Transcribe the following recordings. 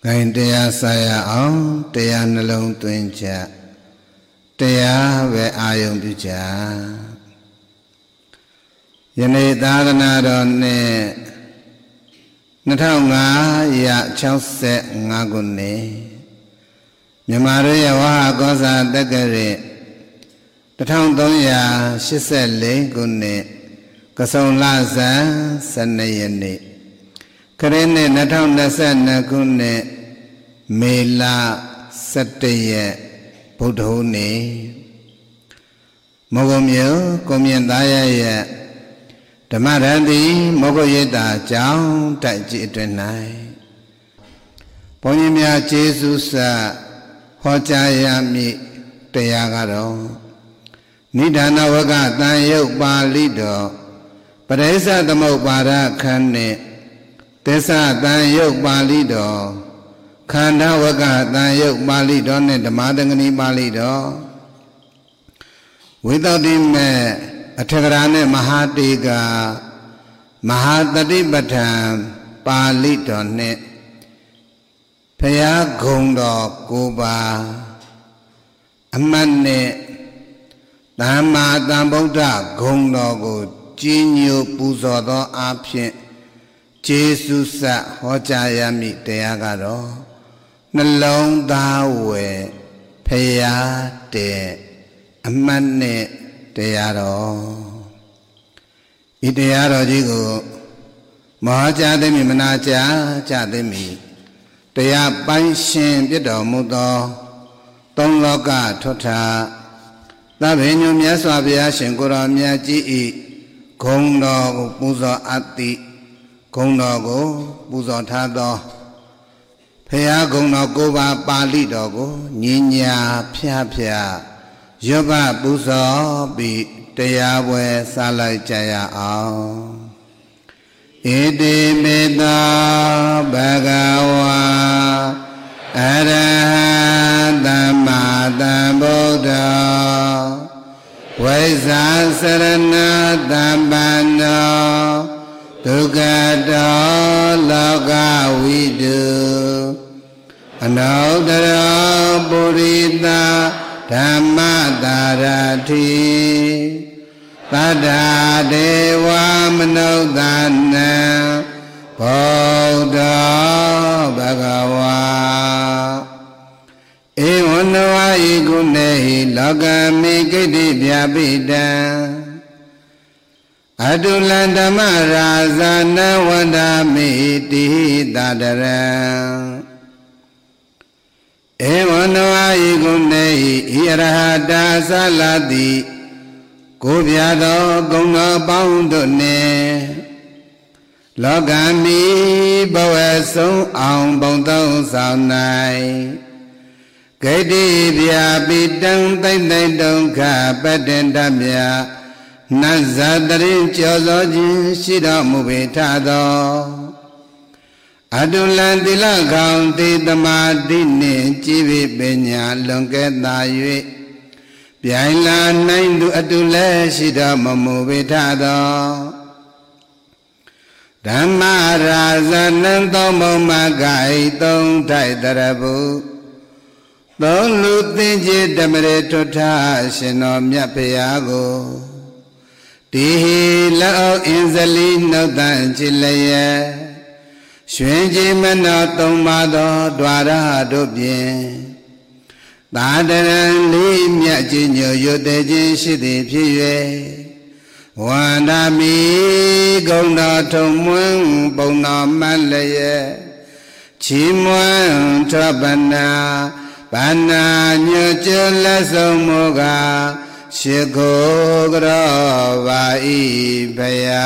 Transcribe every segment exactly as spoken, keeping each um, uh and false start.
Gain Dea Saya on Dea Nalong Twincha Dea Ve Ayong Duja Yane Dagana Donne Natonga Ya Chause Ngagune Yamaria Waha Goza Dagare The town Donya Shisele Gune Kasong Laza Sanayane Karene Naton Nasana Gune Mela Satya Budhone Mogomyo Komyandaya Tamarandi Mogoyeda Jao Taji Drenai Ponyamia Jesus Hojayami Tayagaro Nidana Waga Tayo Balido Paresa Tamobara Kane Tesa Tayo Balido Kanda Waga Tayo Balido Ne Damadangani Balido Without him Atagarane Mahadiga Mahadadi Batam Balido Ne Paya Gondo Kuba Amane Dhamma Dhambuddha Gondo Go Jinyu Puzodo Apye Jesus Hojayami Tayagaro Nalong Dawe Paya De Amane Tayaro Idayaro Jigo Mahajademi Manaja Jademi Taya Panshin Bido Mudo Tongloka Tota Tabenu Miaswabia Shinkura Miaji Gondo Puzo Ati Gondo Puzo Tado Paya Gondo Goba Bali Dogo Ninya Pia Pia Yoga Puzo Bi Tayawe Salai Jaya Ao Iti Mita Bhagawa Arahanta Buddha Vaisa Sarana Dhammano Dukata Loka Vidu Anodara Purita Dhamma Dharati Tada Dewa Manodana Buddha Bhagawa Ewanwa Igune Logami Gidi Vyabida Adulanda Marazana Wadami Tihi Dadara Ewanwa Igune Irahada Saladi Kubyado Gunga Boundone Logami Boweso Ang Bondong Saunai Gedi Vyabidang Tain Tain Dongka Padendamya Nazadarin Chozoji Shida Mubitado Adulandila Gaunti Damadini Chivi Benya Longketa Yue Piaila Naindu Adule Shida Mubitado Dhamma Razanan Tomo Magai Tong Tai Darabu Don't look the Damare Tota Shino Miapiago Tihi Lao Inzali No Danchilaya Swenji Manato Mado Dwara Dobien Dadaran Li Miajinyo Yodejin Shidi Piye Wandami Gona Tomwang Bona Malaya Chimwan Trabana Bana Nyuchula Somoga Shiko Grava Ibaya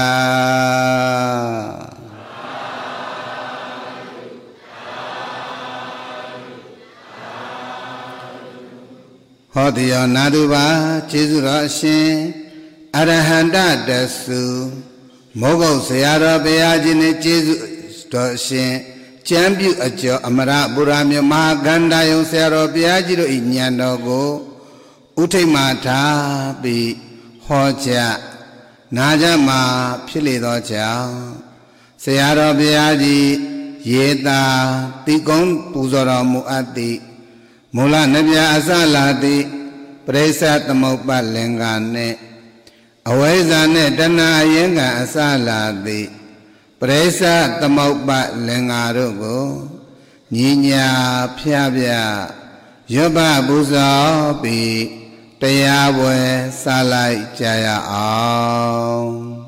Hodiya Naduba Chizura Shin Arahanda Dasu Mogo Sayara Bayajine Chizu Shin Champion Ajo Amara Buramyo Mahaganda Yung Sero Biajiro Inyanogo Utemata Bi Hoja Naja Ma Pili Doja Sayaro Biaji Yeta Tikon Puzora Muati Mula Nebya Asalati Presa Tamopa Lengane Awezane Dana Yenga Asalati Presa Tamopa Lengarugo Ninya Piabia Yoba Buza Bi Tayabwe Salai Jaya Aum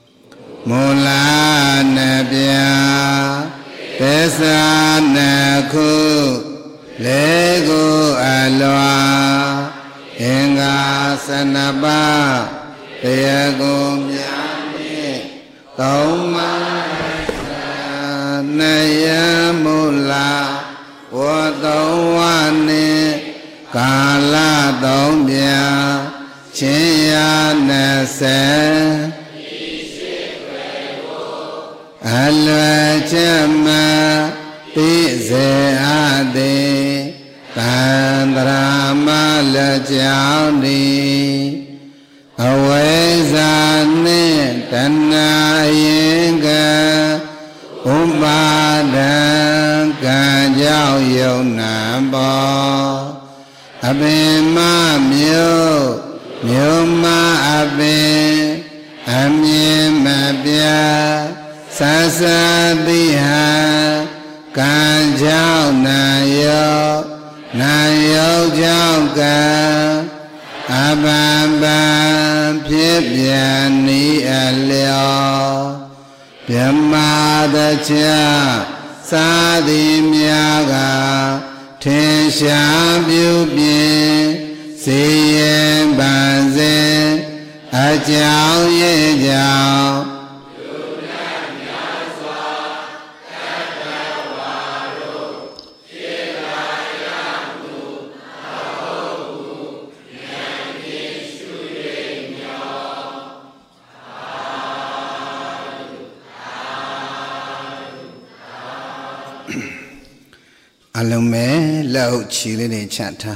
Mula Nebya Pesa Naku Lego Alwa Inga Sanaba Tayagum Yami Kauma Naya Mula Wadawane Kala Dombia Chia Nase Alwa Chama Tize Ade Tandrama Lajani Awezane Tana Yenga Umadan Kanjao Yonabo Abima Myo Myoma Abim Amim Mabya Sasabiha Kanjao Nayo Nayo Jauka Abamba Pipyani Alyo Pyamadacha Sadi Myaga Tensha Byubin Siyen Banzen Ajao Ye Jao Alume lau chile de chata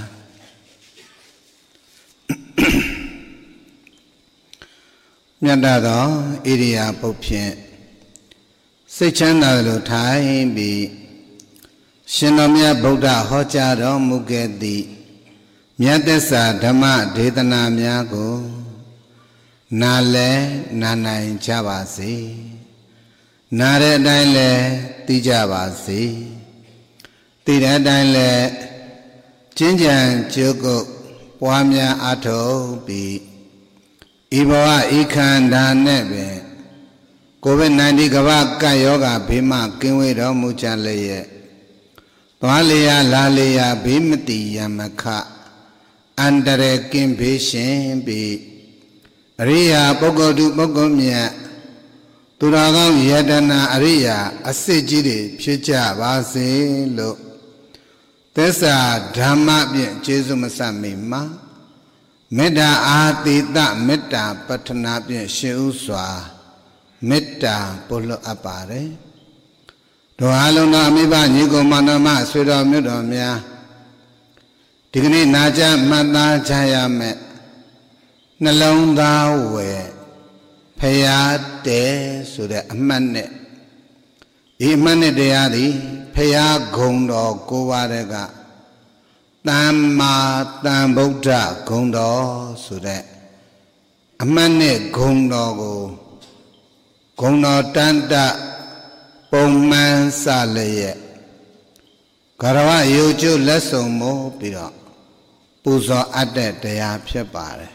Nyada do iriya popyen Sechanda lo thai bi Shinomya Buddha hoja do mugedi Myatesa Dhamma Dedana mya ko Na le na nain ja ba se Na de atain le ti ja ba se Ti de atain le Chin chan chuko Pwa mya atho bi Ibawa ikhanda ne be COVID nineteen kaba ka yoga bhima kinwe do mu cha le ye Twa le ya la le ya bhimati yamakha Andare kin bhe shin bi Ariya Puggadu Puggum Mya Turagam Yadana Ariya Asiji de Phicha ba se lo Tessa Dhamma Pyin Jesu Masami ma Metta Atita Metta Patthana Pyin Shin U Swa Metta Polo Apare Do along no amiba Nyigo Manama Swiro Myudo Mya Digni Naja Mata Jaya Me Nalong da we Phaya de so the amane Imane deyadi Phaya Gondo Govarega Tamma Tam Buddha Gondo so that Amane Gondo go Gondo Tanda Pongman Saleye Karawa Yojo Lesso Mo Piro Puzo Ade Deya Pshepare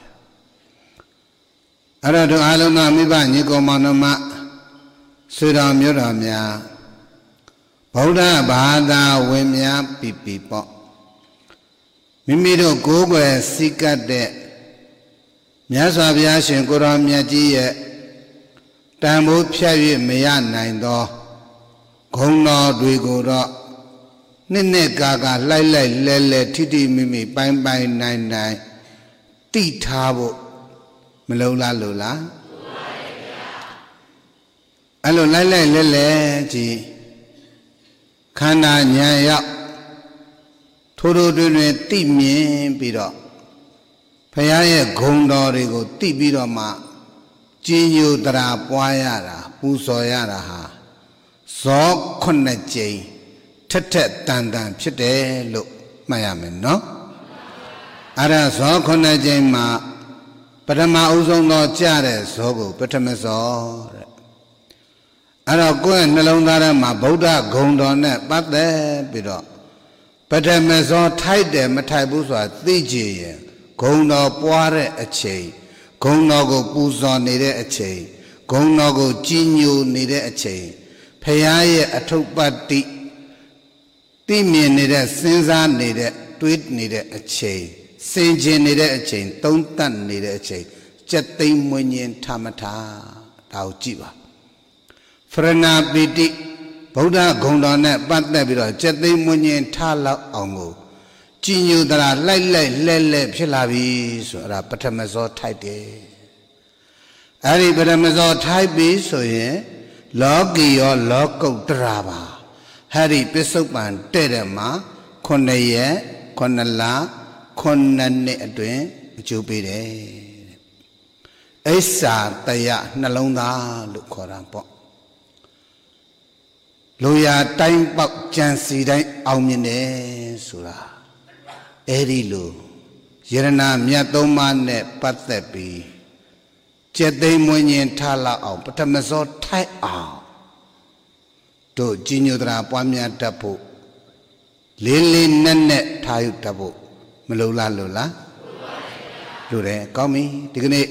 Arado alona miba Nyigo Manama Sura Myura Mya Buddha Bhada Wimya Pipi Po Mimido Gogwe Sikade Myaswa Vyashin Guru Myaji Ye Tambu Pyayi Mya Naindo Gongno Dwiguro Nene Gaga Lai Lai Lele Titi Mimi Bain Bain Nine Nine Ti Tabo Melola Lola Allo Lai Lai Lele Ji Khana Nyaya Toro Dune Ti Mien Biro Phaya Gondo Rigo Ti Biro Ma Jinyu Dara Pwayara Pusoyara Ha ဇောခုနှစ်ကြိမ်ထက်ထက်တန်တန်ဖြစ်တယ်လို့မှတ်ရမယ်နော်အဲ့ဒါဇောခုနှစ်ကြိမ်မှာပထမအဦးဆုံးသောကြားတဲ့ဇောကိုပထမဇောတဲ့အဲ့တော့ကိုယ့်ရဲ့နှလုံးသားထဲမှာဗုဒ္ဓဂုဏ်တော်နဲ့ပတ်သက်ပြီးတော့ပထမဇောထိုက်တယ်မထိုက်ဘူးဆိုတာသိကြရင်ဂုဏ်တော်ပွားတဲ့အချိန်ဂုဏ်တော်ကိုပူဇော်နေတဲ့အချိန်ဂုဏ်တော်ကိုကြီးညိုနေတဲ့အချိန်ဖရာရဲ့အထုပ္ပတ္တိသိမြင်နေတဲ့စဉ်းစားနေတဲ့တွေးနေတဲ့အချိန်စင်ကြင်နေတဲ့အချိန်သုံးသပ်နေတဲ့အချိန်စက်သိမ်းမွေးညင်ထမထဒါကိုကြည့်ပါဖရဏပိတိဗုဒ္ဓဂုဏ်တော်နဲ့ပတ်သက်ပြီးတော့စက်သိမ်းမွေးညင်ထလောက်အောင်ကိုကြည်ညိုတရာလိုက်လိုက်လဲလဲဖြစ်လာပြီဆိုအဲ့ဒါပထမဇောထိုက်တယ်အဲ့ဒီပထမဇောထိုက်ပြီဆိုရင်လောကီရောလောကုတ္တရာပါဟဲ့ဒီပစ္စုပန်တဲ့တဲ့မှာခုနှစ်ရက်ခုနှစ်လခုနှစ်နှစ်အတွင်းအကျိုးပေးတယ်အိစ္ဆာတယနှလုံးသားလို့ခေါ်တာပေါ့လူရတိုင်းပေါက်ကြံစီတိုင်းအောင်မြင်တယ်ဆိုတာအဲ့ဒီလိုယရဏမြတ်သုံးပါးနဲ့ပတ်သက်ပြီးကျက်သိမ်းမွေးညင်ထလောက်အောင်ပထမဇောထိုက်အောင်တို့ကြီးညိုတရာပွားများတတ်ဖို့လေးလေးနက်နက်ထားယူတတ်ဖို့မလိုလားလို့လားလိုတယ်ကောင်းပြီဒီကနေ့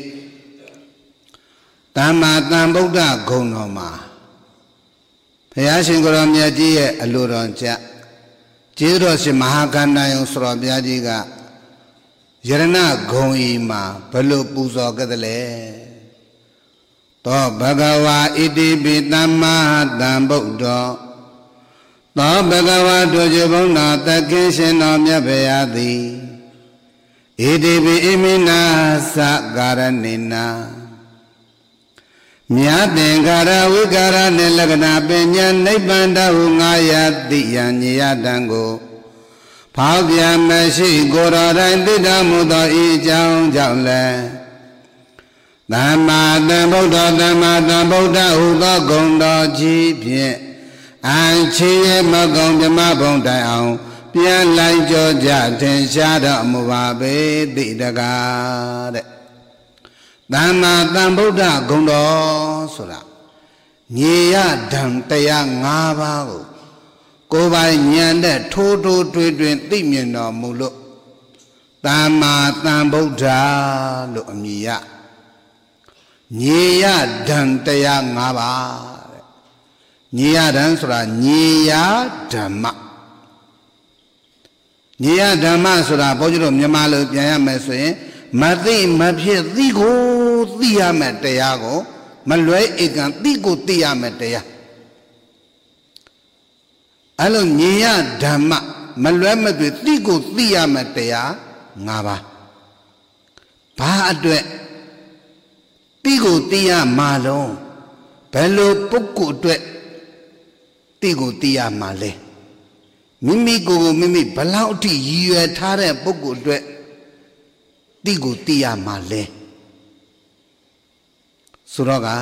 တမ္မာတန်ဗုဒ္ဓဂုဏ်တော်မှာဘုရားရှင်ကိုရောမြတ်ကြီးရဲ့အလိုတော်ကြကျေးဇူးတော်ရှင်မဟာကန္တယုံဆိုတော်ဘုရားကြီးကယရဏဂုံဤမှာဘလို့ပူဇော်ခဲ့တယ်လဲသောဘဂဝါဣတိပိသမ္မာတံဗုဒ္ဓောသောဘဂဝါတို့ကျေဘုံနာတက္ကိရှင်တော်မြတ်ဗျာသည်ဣတိပိဣမိနာသကာရဏိနာမြတ်သင်္ခါရဝိကာရနှင့်လက္ခဏာပညာနိဗ္ဗာန်တဟုငါယတိယညေယတံကိုဖောက်ပြန်မရှိကိုယ်တော်တိုင်သိတော်မူသောဤအကြောင်းကြောင့်လည်းသမ္မာသမ္ဗုဒ္ဓသမ္မာသမ္ဗုဒ္ဓဟုသောဂုဏ်တော်ကြီးဖြင့်အံချေရမကုံဓမ္မဘုံတိုင်အောင်ပြန်လိုက်ကြောကြထင်ရှားတော်မူပါပေတိတကားတဲ့သမ္မာသမ္ဗုဒ္ဓဂုဏ်တော်ဆိုတာညေယဓမ္မတရား၅ပါးကိုကိုယ်ပိုင်ဉာဏ်နဲ့ထိုးထိုးထွင်းထွင်းသိမြင်တော်မူလို့သမ္မာသမ္ဗုဒ္ဓလို့အမည်ရညေယဓမ္မတရား၅ပါးတဲ့ညေယဓမ္မဆိုတာညေယဓမ္မညေယဓမ္မဆိုတာဘုန်းကြီးတို့မြန်မာလိုပြန်ရမယ်ဆိုရင်မသိမဖြစ်သိကိုသိရမယ်တရားကိုမလွဲဧကံသိကိုသိရမယ်တရားအဲ့လိုညေယဓမ္မမလွဲမသွေသိကိုသိရမယ်တရား၅ပါးဘာအတွက်သိကိုသိရမှာလုံးဘယ်လိုပုဂ္ဂိုလ်အတွက်သိကိုသိရမှာလဲမိမိကိုယ်ကိုမိမိဘလောက်အထိရည်ရွယ်ထားတဲ့ပုဂ္ဂိုလ်အတွက်သိကိုသိရမှာလဲဆိုတော့က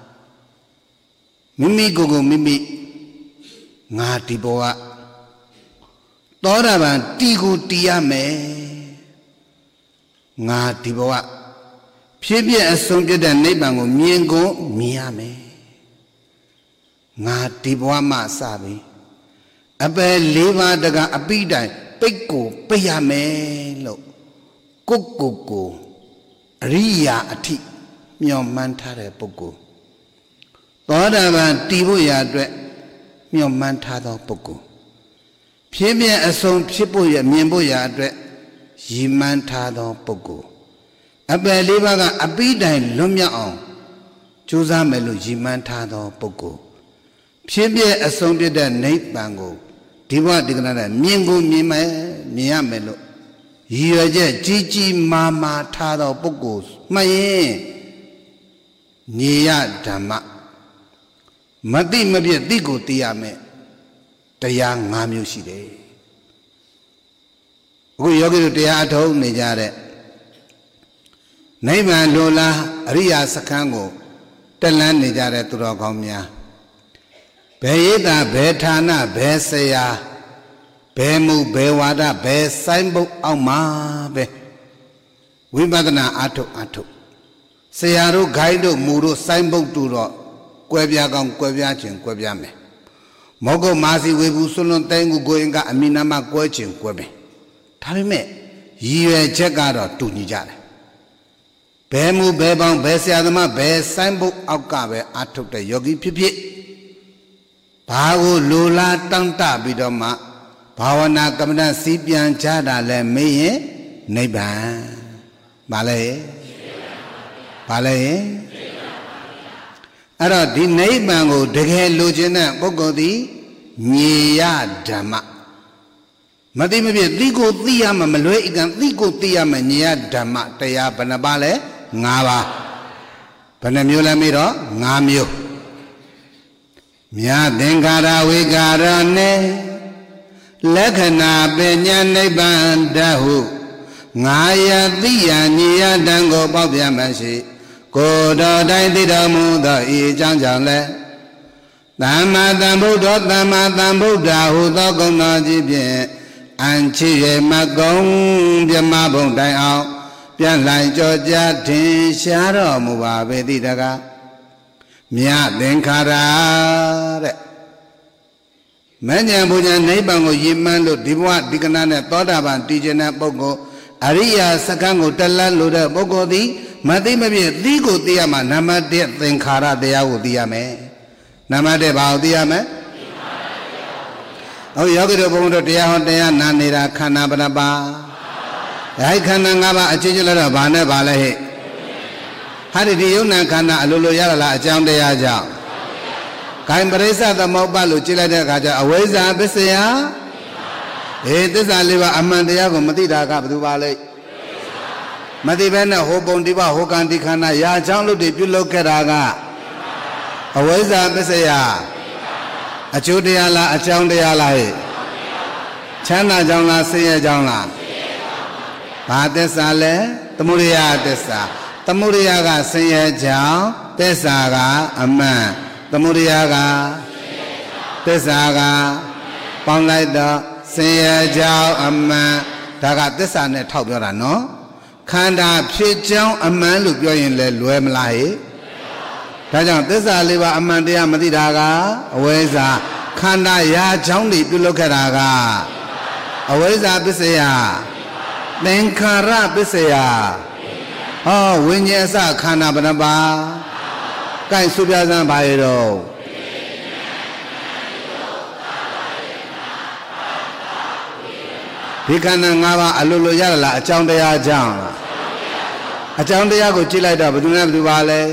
မိမိကိုယ်ကိုမိမိငါဒီဘောကသောတာပန်တီကိုတီးရမယ်ငါဒီဘောကဖြစ်ပြအဆုံးပြတဲ့နိဗ္ဗာန်ကိုမြင်ကုန်မြင်ရမယ်ငါဒီဘဝမှာစပြီအပယ်လေးပါးတကအပိတိုင်ပိတ်ကိုပိတ်ရမယ်လို့ကိုကိုကိုအရိယာအထိမျှော်မှန်းထားတဲ့ပုဂ္ဂိုလ်သောတာပန်တည်ဖို့ရအတွက်မျှော်မှန်းထားသောပုဂ္ဂိုလ်ဖြစ်ပြအဆုံးဖြစ်ဖို့ရမြင်ဖို့ရအတွက်ရည်မှန်းထားသောပုဂ္ဂိုလ်အပယ်လေးပါးကအပိတိုင်လွတ်မြောက်အောင်ကြိုးစားမယ်လို့ရည်မှန်းထားသောပုဂ္ဂိုလ်ဖြစ်ပြအဆုံးပြတဲ့နိဗ္ဗာန်ကိုဒီဘဝဒီကနေ့နဲ့မြင်ကိုမြင်မယ်မြင်ရမယ်လို့ရည်ရွယ်ချက်ကြီးကြီးမားမားထားသောပုဂ္ဂိုလ်မှတ်ရင်ညေယဓမ္မမသိမပြည့်သိကိုသိရမယ်တရား၅မျိုးရှိတယ်အခုယောဂီတို့တရားအထုတ်နေကြတဲ့နိဗ္ဗာန်လိုလားအရိယာစခန်းကိုတက်လန်းနေကြတဲ့သူတော်ကောင်းများ Beyeda Betana Besaya Bemu Bewada Besaimbo Auma Be Wibadana Ato Ato Sayaro Gaido Muro Saimbo Duro Quebiagam Quebiachin Quebiame Mogo Masi Webu Solon Tangu Goinga Aminama Quechin Quebe Talime Ye Jagara Tunijare Bemu Bebang Besiadama Besaimbo Aukabe Ato the Yogi Pipi Bago Lula Tanta Bidoma Pawana Kamana Sipian Chada Le Meye Neba Balay Balay Ara di Nebango Dege Lugina Bogodi Nia Dama Madimabi Ligo Tiama Maluigan Ligo Tiama Nia Dama Taya Banabale Ngava Panamula Miro Ngamio Mia Dengara Wigarane Lekana Benya Nebandahu Ngaya Dia Nia Dango Babiamashi Kodo Dai Didamu Da Ijanjale Dhamma Dhambuddha Dhamma Dhambuddha Hudo Gona Jibye Anchi Magong Byamabong Dai Ao Pian Lai Joja Tin Sharo Muba Vedidaga Mia Denkara Manya Bunya Neibango Yimanlo Diwa Dikanane Todaban Tijana Bogo Ariya Sakango Tala Luda Bogo Di Mati Mabi Digo Diama Namade Denkara Deau Diame Namade Bao Diame Oh Yogi Bondo Dia Dea Nanira Kana Banaba I Kana Nava Achila Bana Balahe Hari Diuna Kana Alulu Yala Jam de Aja Kaimbresa the Mobalu Chila de Gaja Aweza Besea It is a liver Amandia Matida Kabu Valley Madivena Hobon Diva Hokan Dikana Ya Janlu de Pulo Keraga Aweza Besea Achudiala Achandiala Chana Jangla Sia Jangla Patesale Tamuria Tessa Tamuriaga Sia Jang Tesaga Aman Tamuriaga Tesaga Panglaida Sia Jao Aman Daga Tesane Taubera no Kanda Pijang Aman Lupion Le Luemlai Tajang Tessa Liva Amandia Madidaga Aweza Kanda Ya Jangli Pulokaraga Aweza Bisea Denkara Bisea Oh Winyasa Kana Banaba Kai Subiazan Bairo Hikana Ngava Alulu Yala Achandaya Jang Achandaya go Chilada Buduna Duvale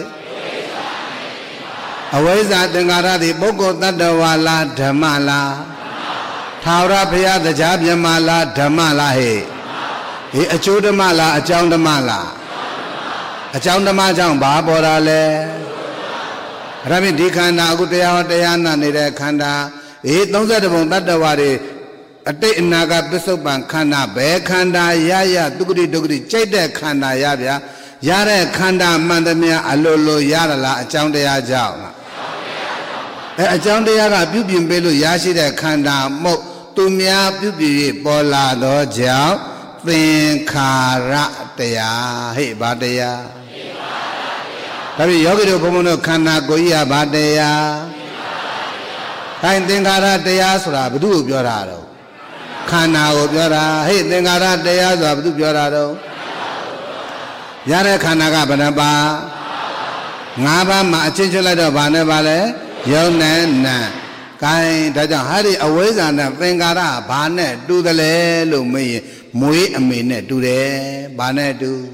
Aweza Dengara the Bogo Dadawala Damala Taura Pia the Jabyamala Damala he He Achudamala Achandamala Achandamajang Baborale Rami Dikana Agutaya Dayana Nida Kanda He don't set about Dadawari Ate Naga Bisoban Kanda Be Kanda Yaya Dugri Dugri Chede Kanda Yabia Yare Kanda Mandamia Alolo Yarala Achandaya Jao Achandaya Bubim Belu Yashi de Kanda Mo Tumia Bubi Bola Do Jao Thinkara Dea He Badea Tabi Yogi Pomono Kanda Goya Badea Kain Thinkara Dea Sura Budu Biorado Kana Biora He Thinkara Dea Zabu Biorado Yare Kanaga Banaba Naba Ma Chinchula Banabale Yona Kai Daja Hari Aweza and Vengara Bane do the le Lumi Mui a minute do the Bane do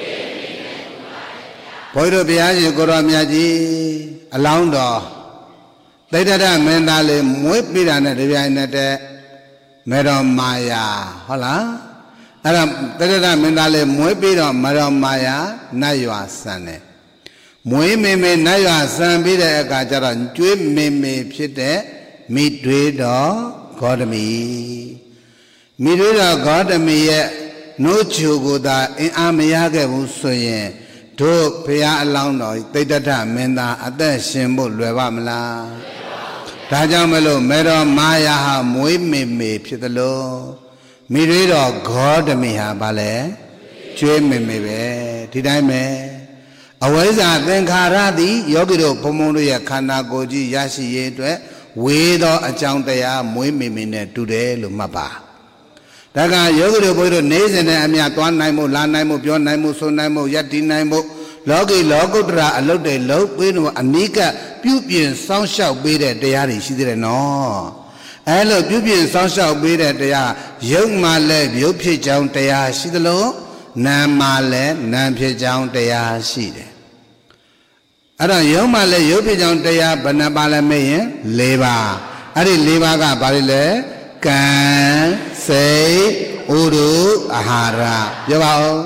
Poiro Biaji Goramiaji Alaundo They did a mendale Mui Pirana Divinate Madam Maya Hola Adam Tadada Mendale Muepido Madam Maya Nayua Sane Mue Meme Nayua San Bida Gajaran Jue Meme Pite Midwido Godami Midwido Godami No Chuguda in Amiaga Usoye To Pia Alaundo Tadada Menda at the symbol Levamla ဒါကြောင့်မလို့မေတော်မာယာဟာမွေးမေမေဖြစ်သလိုမိတွေတော်ဂေါတမီဟာဗာလဲကျွေးမေမေပဲဒီတိုင်းပဲအဝိဇ္ဇာသင်္ခါရသည်ယောဂီတို့ဘုံဘုံတို့ရဲ့ခန္ဓာကိုယ်ကြီးရရှိရေးအတွက်ဝေသောအကြောင်းတရားမွေးမေမေနဲ့တူတယ်လို့မှတ်ပါဒါကယောဂီတို့ဘုန်းကြီးတို့နေစဉ်နဲ့အမြသွားနိုင်မှုလာနိုင်မှုပြောနိုင်မှုဆိုနိုင်မှုယက်တည်နိုင်မှုလောကီလောကုတ္တရာအလုတ်တွေလုံးပေးလို့အနိကပြုပြင်စောင့်ရှောက်ပေးတဲ့တရားတွေရှိသေးတယ်နော်အဲလိုပြုပြင်စောင့်ရှောက်ပေးတဲ့တရားရုပ်မှလည်းရုပ်ဖြစ်ကြောင်းတရားရှိသလိုနာမ်မှလည်းနာမ်ဖြစ်ကြောင်းတရားရှိတယ်အဲ့တော့ရုပ်မှလည်းရုပ်ဖြစ်ကြောင်းတရားဘယ်နှပါလဲမေးရင်၄ပါးအဲ့ဒီ၄ပါးကဘာတွေလဲကံစိတ်ဥဒုအာဟာရပြောပါဦး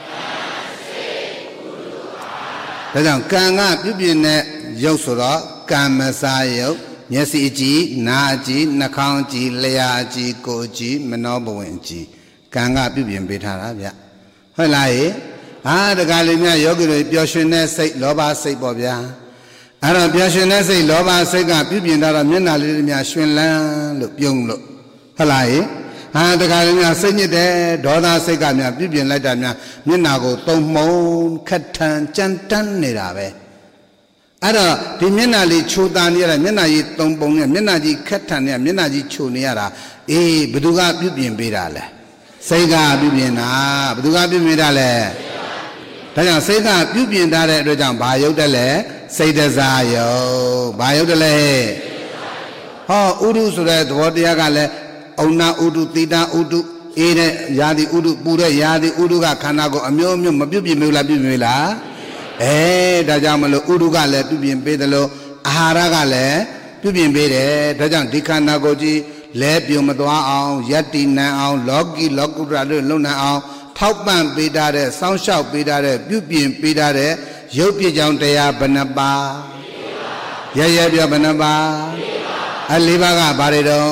ဒါကြောင့်ကံကပြုပြင်တဲ့ရုပ်ဆိုတော့ကံမစားရုပ်မျက်စိအကြည့်နားအကြည့်နှာခေါင်းအကြည့်လျှာအကြည့်ကိုယ်အကြည့်မနောဘဝင်အကြည့်ကံကပြုပြင်ပေးထားတာဗျဟုတ်လားဟဲ့အာတကယ်လို့များယောဂီတွေပျော်ရွှင်တဲ့စိတ်လောဘစိတ်ပေါ့ဗျာအဲ့တော့ပျော်ရွှင်တဲ့စိတ်လောဘစိတ်ကပြုပြင်ထားတော့မျက်နှာလေးတွေများရွှင်လန်းလို့ပြုံးလို့ဟုတ်လားဟဲ့ဟာတခါလည်းများစိတ်ညစ်တယ်ဒေါသစိတ်ကများပြုပြင်လိုက်တာများမျက်နာကိုတုံမှုံခက်ထန်ကြမ်းတမ်းနေတာပဲအဲ့တော့ဒီမျက်နာလေးချိုတာနေရတာမျက်နာကြီးတုံပုံနဲ့မျက်နာကြီးခက်ထန်နေမျက်နာကြီးချိုနေရတာအေးဘယ်သူကပြုပြင်ပေးတာလဲစိတ်ကပြုပြင်တာဘယ်သူကပြုပြင်တာလဲဒါကြောင့်စိတ်ကပြုပြင်ထားတဲ့အတွက်ကြောင့်ဘာရုပ်တယ်လဲစိတ်တစားယုတ်ဘာရုပ်တယ်လဲဟောဥဒုဆိုတဲ့သဘောတရားကလည်းအုံနာဥဒုတိတာဥဒုအေးတဲ့ယာတိဥဒုပူတဲ့ယာတိဥဒုကခန္ဓာကိုအမျိုးမျိုးမပြုတ်ပြင်မေးလားပြုတ်ပြင်မေးလားအဲဒါကြောင့်မလို့ဥဒုကလည်းပြုတ်ပြင်ပေးတယ်လို့အာဟာရကလည်းပြုတ်ပြင်ပေးတယ်ဒါကြောင့်ဒီခန္ဓာကိုကြီးလဲပြုံမသွားအောင်ယက်တိနံအောင်လောကီလောကုတ္တရာတို့လုံနိုင်အောင်ထောက်ပံ့ပေးထားတဲ့စောင့်ရှောက်ပေးထားတဲ့ပြုတ်ပြင်ပေးထားတဲ့ရုပ်ပြကြောင့်တရားဘယ်နှပါရရပြောဘယ်နှပါအလေးပါးကဘာတွေတော့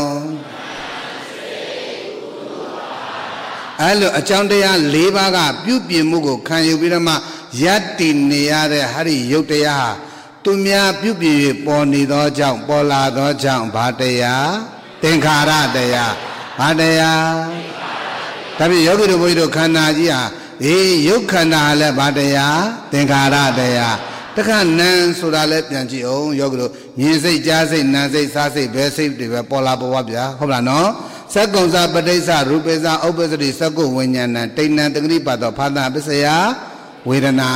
အဲ့လိုအကြောင်းတရား၄ပါးကပြုပြင်မှုကိုခံယူပြီးတော့မှယက်တည်နေရတဲ့ဟာဒီရုပ်တရားသူများပြုပြင်ပေါ်နေသောကြောင့်ပေါ်လာသောကြောင့်ဘာတရားသင်္ခါရတရားဘာတရားဒါဖြင့်ယောဂီတို့ဘုန်းကြီးတို့ခန္ဓာကြီးဟာအေးရုပ်ခန္ဓာလည်းဘာတရားသင်္ခါရတရားတခါနံဆိုတာလည်းပြန်ကြည့်အောင်ယောဂီတို့မြင်စိတ်ကြားစိတ်နာစိတ်စားစိတ်ဘယ်စိတ်တွေပဲပေါ်လာပေါ်ပါဗျာဟုတ်လားနော်သက္ကုံစာပဋိစ္စရူပေစာဥပ္ပစတိသက္ကုဝိညာဏတိဏ္ဏတဂရိပါတောဖာတာပစ္စယဝေဒနာ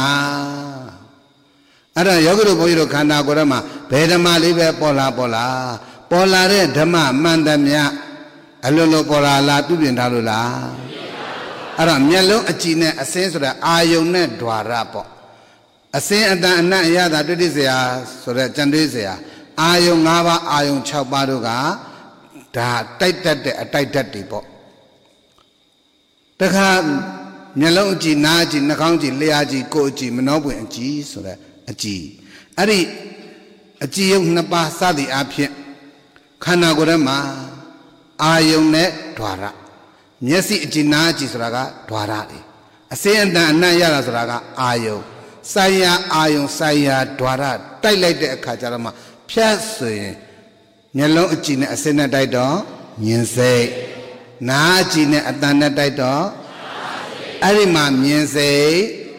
အဲ့ဒါယောဂီတို့ဘုန်းကြီးတို့ခန္ဓာကိုယ်ထဲမှာဘယ်ဓမ္မလေးပဲပေါ်လာပေါ်လာပေါ်လာတဲ့ဓမ္မမှန်သမျှအလိုလိုပေါ်လာလားပြုပြင်ထားလို့လားအဲ့တော့မျက်လုံးအကြည့်နဲ့အစင်းဆိုတာအာယုံနဲ့ द्वार ပေါ့အစင်းအတန်အနတ်အရသာတွေ့တွေ့เสียဆိုတဲ့ကြံတွေ့เสียအာယုံ၅ပါးအာယုံ၆ပါးတို့ကဒါတိုက်တတ်တဲ့အတိုက်တတ်တွေပေါ့တခါမျက်လုံးအကြည့်နားအကြည့်နှာခေါင်းအကြည့်လျှာအကြည့်ကိုယ်အကြည့်မနှောပွင့်အကြည့်ဆိုတဲ့အကြည့်အဲ့ဒီအကြည့်ရုပ်နှစ်ပါးစသည်အဖြစ်ခန္ဓာကိုယ်ထဲမှာအာယုံနဲ့ द्वार မျက်စိအကြည့်နားအကြည့်ဆိုတာက द्वार တွေအစင်းအတန်အနတ်ရတာဆိုတာကအာယုံဆိုင်ရာအာယုံဆိုင်ရာ द्वार တိုက်လိုက်တဲ့အခါကျတော့မှဖြတ်ဆိုရင်မျက်လုံးအကြည့်နဲ့အစင်းနဲ့တိုက်တော့မြင်စိတ်နားအကြည့်နဲ့အတန်နဲ့တိုက်တော့အဲ့ဒီမှာမြင်စိတ်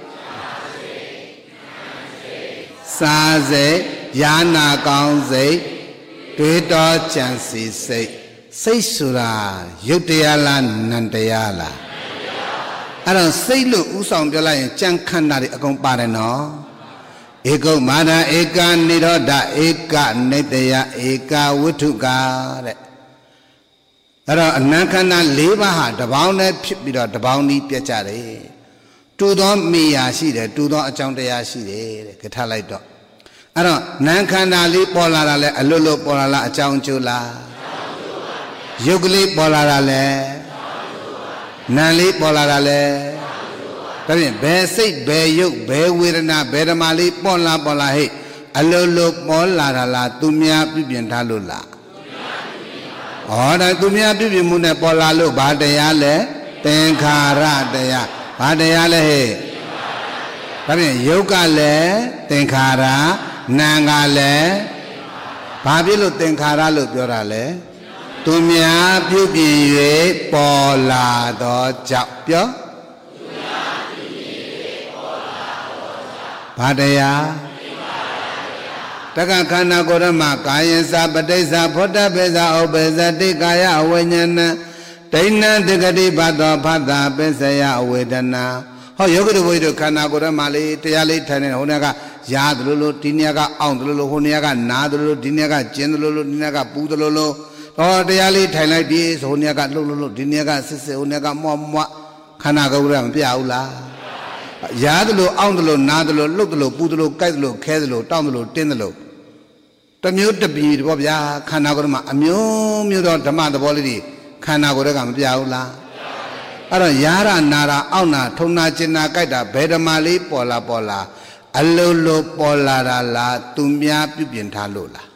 စားစိတ်ယာနာကောင်းစိတ်တွေးတော်ကြံစီစိတ်စိတ်ဆိုတာရုပ်တရားလားနံတရားလားအဲ့တော့စိတ်လို့ဥဆောင်ပြောလိုက်ရင်ကြံခန္ဓာတွေအကုန်ပါတယ်နော်ဧကုမာဒဧကနိရောဓဧကနိတယဧကဝိထုကာတဲ့အဲ့တော့အနံခန္ဓာ၄ပါးဟာတပေါင်းနဲ့ဖြစ်ပြီးတော့တပေါင်းဤပြတ်ကြတယ်တူသောမိယာရှိတယ်တူသောအကြောင်းတရားရှိတယ်တဲ့ကထားလိုက်တော့အဲ့တော့နံခန္ဓာလေးပေါ်လာတာလဲအလွတ်လွတ်ပေါ်လာလားအကြောင်းကျိုးလားရုပ်ကလေးပေါ်လာတာလဲနာမ်လေးပေါ်လာတာလဲဒါဖြင့်ဘယ်စိတ်ဘယ်ရုပ်ဘယ်ဝေဒနာဘယ်ဓမ္မလေးပေါ်လာပေါ်လာဟဲ့အလိုလိုပေါ်လာတာလားသူများပြုပြင်ထားလို့လားဩဒါသူများပြုပြင်မှုနဲ့ပေါ်လာလို့ဘာတရားလဲသင်္ခါရတရားဘာတရားလဲဟဲ့ဒါဖြင့်ရုပ်ကလည်းသင်္ခါရနာမ်ကလည်းဘာဖြစ်လို့သင်္ခါရလို့ပြောတာလဲသူများပြုပြင်၍ပေါ်လာသောကြောင့်ပြောဘာတရားတက္ကခန္ဓာကိုယ်ရမကာယစပဋိစ္ဆာဖောတ္တပေဇာဥပ္ပဇတိကာယအဝိညာဏဒိဋ္ဌံတက္ကတိဘသောဖတ်တာပစ္စယအဝေဒနာဟောယောဂိတဝိတို့ခန္ဓာကိုယ်ရမလေးတရားလေးထိုင်နေဟိုနေကရားသလိုလိုဒီနေကအောင့်သလိုလိုဟိုနေကနားသလိုလိုဒီနေကကျင်းသလိုလိုဒီနေကပူသလိုလိုဟောတရားလေးထိုင်လိုက်ဒီဟိုနေကလှုပ်လှုပ်လှုပ်ဒီနေကစစ်စစ်ဟိုနေကမွတ်မွတ်ခန္ဓာကိုယ်ရမပြဘူးလားရားသလိုအောင့်သလိုနားသလိုလှုပ်သလိုပူသလိုကြိုက်သလိုခဲသလိုတောင့်သလိုတင်းသလိုတမျိုးတပီတော့ဗျာခန္ဓာကိုယ်မှာအမျိုးမျိုးသောဓမ္မသဘောလေးတွေခန္ဓာကိုယ်ကမပြဘူးလားအဲ့တော့ယာရနာရာအောက်နာထုံနာကျင်နာကြိုက်တာဘယ်ဓမ္မလေးပေါ်လာပေါ်လာအလိုလိုပေါ်လာတာလားသူများပြုပြင်ထားလို့လား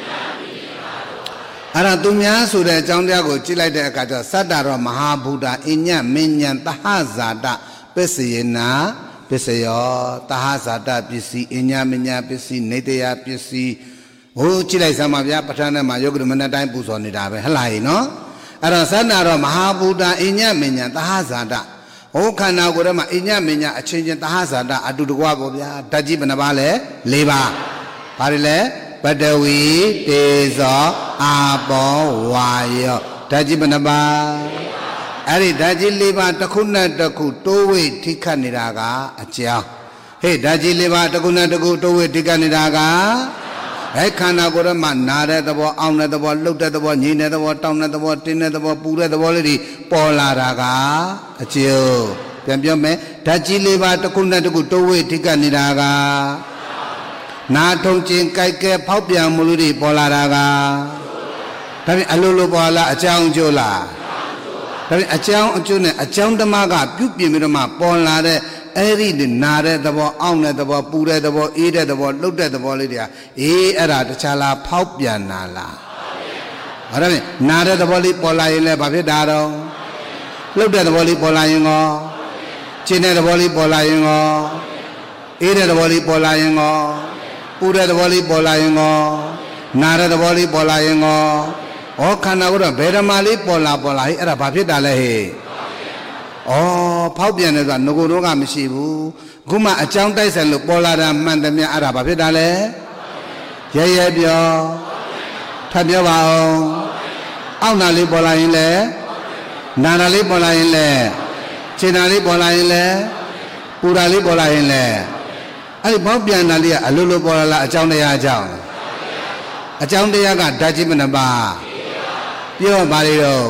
အဲ့ဒါသူများဆိုတဲ့အကြောင်းတရားကိုကြည့်လိုက်တဲ့အခါကျစတ္တရောမဟာဗုဒ္ဓအညမဉ္ဉံသဟဇာတပစ္စယေနာပစ္စယောသဟဇာတပစ္စည်းအညမဉ္ဉပစ္စည်းနေတယပစ္စည်းဟိုကြည့်လိုက်စမ်းပါဗျာပဋ္ဌာန်းထဲမှာယောဂိမနက်တိုင်းပူဇော်နေတာပဲဟလားနော်အဲ့တော့စတ္တရောမဟာဗုဒ္ဓအညမဉ္ဉံသဟဇာတဟိုခန္ဓာကိုယ်ထဲမှာအညမဉ္ဉအချင်းချင်းသဟဇာတအတူတကွာပေါ့ဗျာဓာတ်ကြီးဘယ်နှပါလဲ၄ပါးဘာတွေလဲပတဝီတေဇောအာဘောဝါယောဓာတ်ကြီးဘယ်နှပါအဲ့ဒီဓာတ်ကြီး၄ပါးတစ်ခုနဲ့တစ်ခုတိုးဝိထိခတ်နေတာကအကြောင်းဟေ့ဓာတ်ကြီး၄ပါးတစ်ခုနဲ့တစ်ခုတိုးဝိထိခတ်နေတာကအဲခန္ဓာကိုယ်ထဲမှာနာတဲ့သဘောအောင့်တဲ့သဘောလှုပ်တဲ့သဘောငြိမ်တဲ့သဘောတောင့်တဲ့သဘောတင်းတဲ့သဘောပူတဲ့သဘောလေးတွေပေါ်လာတာကအကျိုးပြန်ပြောမယ်ဓာတ်ကြီး၄ပါးတစ်ခုနဲ့တစ်ခုတိုးဝိထိကနေတာကနာထုံချင်းကြိုက်ကဲဖောက်ပြန်မှုတွေပေါ်လာတာကဒါပြင်အလိုလိုပေါ်လာအကြောင်းအကျိုးလားဒါပြင်အကြောင်းအကျိုးနဲ့အကြောင်းဓမ္မကပြုပြင်ပြီးတော့မှပေါ်လာတဲ့အဲ့ဒီနာတဲ့သဘောအောင့်တဲ့သဘောပူတဲ့သဘောအေးတဲ့သဘောလှုပ်တဲ့သဘောလေးတွေကအေးအဲ့ဒါတခြားလားဖောက်ပြန်တာလားဟုတ်တယ်နာတဲ့သဘောလေးပေါ်လာရင်လည်းဘာဖြစ်တာတော့လှုပ်တဲ့သဘောလေးပေါ်လာရင်ကောကျင်းတဲ့သဘောလေးပေါ်လာရင်ကောအေးတဲ့သဘောလေးပေါ်လာရင်ကောပူတဲ့သဘောလေးပေါ်လာရင်ကောနာတဲ့သဘောလေးပေါ်လာရင်ကောဟောခန္ဓာကိုယ်တော့ဘယ်ဓမ္မလေးပေါ်လာပေါ်လာဟဲ့အဲ့ဒါဘာဖြစ်တာလဲဟဲ့ဩဖောက်ပြန်တယ်ဆိုတာငကိုတော့ကမရှိဘူးခုမှအကြောင်းတိုက်ဆိုင်လို့ပေါ်လာတာမှန်တယ်များအဲ့ဒါဘာဖြစ်တာလဲရဲရဲပြောထပ်ပြောပါအောင်အောက်နာလေးပေါ်လာရင်လဲနာနာလေးပေါ်လာရင်လဲခြေနာလေးပေါ်လာရင်လဲပူတာလေးပေါ်လာရင်လဲအဲ့ဒီဖောက်ပြန်တာလေးကအလိုလိုပေါ်လာလားအကြောင်းတရားအကြောင်းအကြောင်းတရားကဓာတ်ကြီးမနှပါပြောပါလေတော့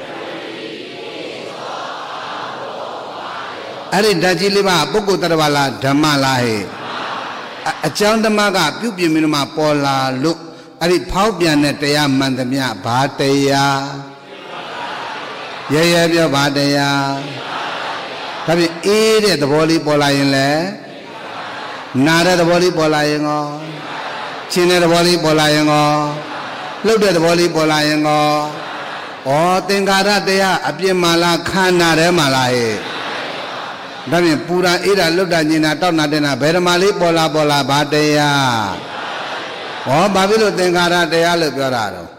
အဲ့ဒီဓာတ်ကြီးလေးပါပုဂ္ဂိုလ်တ attva လားဓမ္မလားဟဲ့အကြောင်းဓမ္မကပြုပြင်ပြီးတော့မှပေါ်လာလို့အဲ့ဒီဖောက်ပြန်တဲ့တရားမှန်သမျှဘာတရားရဲရဲပြောဘာတရားဒါဖြင့်အေးတဲ့သဘောလေးပေါ်လာရင်လည်းနာတဲ့သဘောလေးပေါ်လာရင်ကောချင်းတဲ့သဘောလေးပေါ်လာရင်ကောလှုပ်တဲ့သဘောလေးပေါ်လာရင်ကောဩသင်္ခါရတရားအပြစ်မှလားခန္ဓာထဲမှလားဟဲ့ဒါဖြင့်ပူရာအေးတာလွတ်တာညင်တာတောက်တာတင်တာဘယ်ဓမ္မလေးပေါ်လာပေါ်လာဘာတရားဟောဘာဖြစ်လို့သင်္ခါရတရားလို့ပြောတာတော့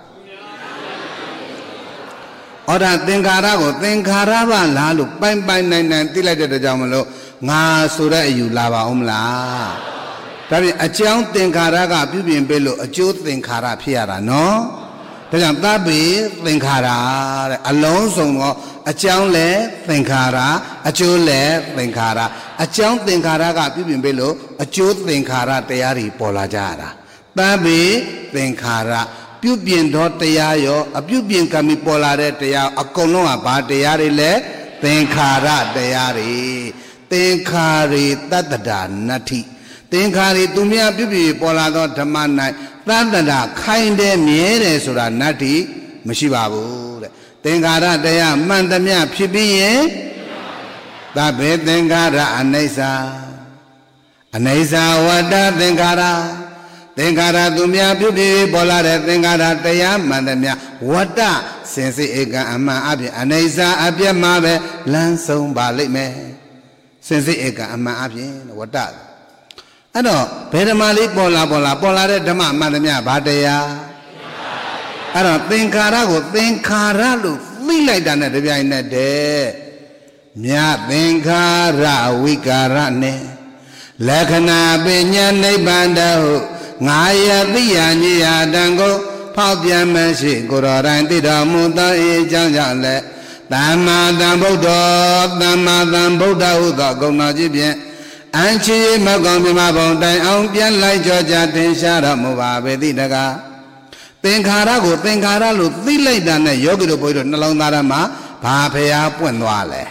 ဟောဒါသင်္ခါရကိုသင်္ခါရပါလားလို့ပိုင်ပိုင်နိုင်နိုင်သိလိုက်တဲ့ကြောင့်မလို့ငါဆိုတဲ့အယူလာပါအောင်မလားဒါဖြင့်အကြောင်းသင်္ခါရကပြုပြင်ပေးလို့အကျိုးသင်္ခါရဖြစ်ရတာနော်ဒါကြောင့်သဗ္ဗေသင်္ခါရတဲ့အလုံးစုံသောအကြောင်းလည်းသင်္ခါရအကျိုးလည်းသင်္ခါရအကြောင်းသင်္ခါရကပြုပြင်ပေးလို့အကျိုးသင်္ခါရတရားတွေပေါ်လာကြရတာသဗ္ဗေသင်္ခါရပြုပြင်သောတရားရောအပြုပြင်ကံပြီးပေါ်လာတဲ့တရားအကုန်လုံးကဘာတရားတွေလဲသင်္ခါရတရားတွေသင်္ခါရေတတ္တဒါနတ္ထိသင်္ခါရေသူများပြုပြင်ပေါ်လာသောဓမ္မ၌တတ္တဒါခိုင်တယ်မြဲတယ်ဆိုတာနတ္ထိမရှိပါဘူးတဲ့သင်္ခါရတရားမှန်သမျှဖြစ်ပြီးရင်သဗ္ဗေသင်္ခါရအနိစ္စအနိစ္စဝတ္တသင်္ခါရသင်္ခါရသူများပြုပြင်ပေါ်လာတဲ့သင်္ခါရတရားမှန်သမျှဝတ္တစင်စစ်ဧကအမှန်အပြင်အနိစ္စအပြတ်မှာပဲလမ်းဆုံးပါလိမ့်မယ်စင်စစ်ဧကအမှန်အပြင်ဝတ္တအဲ့တော့ဘယ်ဓမ္မလေးပေါ်လာပေါ်လာပေါ်လာတဲ့ဓမ္မမှန်သမျှဘာတရားအဲ့တော့သင်္ခါရကိုသင်္ခါရလို့သိလိုက်တာနဲ့တပြိုင်နက်တည်းမြတ်သင်္ခါရဝိကာရနဲ့လက္ခဏာပညာနိဗ္ဗာန်တဟုငါယသိယညေယတံကိုဖောက်ပြန်မရှိကိုယ်တော်တိုင်သိတော်မူသောအကြောင်းကြောင့်လည်းသမ္မာသမ္ဗုဒ္ဓောသမ္မာသမ္ဗုဒ္ဓဟုသောဂုဏ်တော်ကြီးဖြင့်အံချီမကောင်းမြမဘုံတိုင်အောင်ပြန်လိုက်ကြောကြထင်ရှားတော်မူပါပေသည့်တကားသင်္ခါရကိုသင်္ခါရလို့သိလိုက်တာနဲ့ယောဂီတို့ဘုရားတို့နှလုံးသားထဲမှာဘာဖျားပွင့်သွားလဲ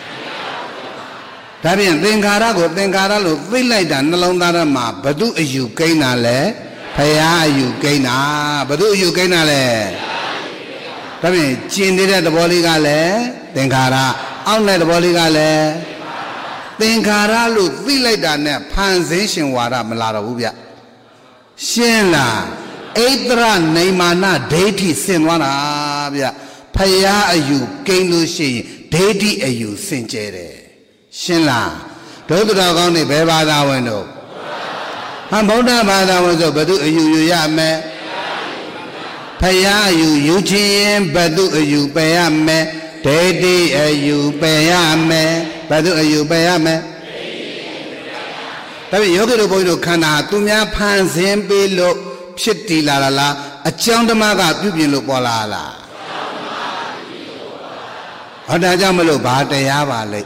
ဒါဖြင့်သင်္ခါရကိုသင်္ခါရလို့သိလိုက်တာနှလုံးသားထဲမှာဘု து အယူကိန်းတာလဲဖျားအယူကိန်းတာဘု து အယူကိန်းတာလဲဒါဖြင့်ကျင်နေတဲ့သဘောလေးကလည်းသင်္ခါရအောက်တဲ့သဘောလေးကလည်းသင်္ခါရလို့သိလိုက်တာနဲ့ဖန်ဆင်းရှင်ဝါဒမလာတော့ဘူးဗျရှင်းလားဣတရနေမာနဒိဋ္ဌိဆင်သွားတာဗျဖယားအယူကိန်းလို့ရှိရင်ဒိဋ္ဌိအယူဆင်ကျဲတယ်ရှင်းလားဒုက္ခတော်ကောင်းနေဘယ်ဘာသာဝင်တို့ဟမ်ဗုဒ္ဓဘာသာဝင်ဆိုဘယ်သူအယူယူရမယ်ဖယားအယူယူခြင်းဘယ်သူအယူပယ်ရမယ်ဒိဋ္ဌိအယူပယ်ရမယ်ဘယ်သူအယူပယ်ရမယ်ဒါပေမဲ့ယောဂီတို့ဘုန်းကြီးတို့ခန္ဓာသူများဖန်ဆင်းပေးလို့ဖြစ်တည်လာလားအကြောင်းဓမ္မကပြုပြင်လို့ပေါ်လာလားဟောဒါကြောင့်မလို့ဘာတရားပါလဲ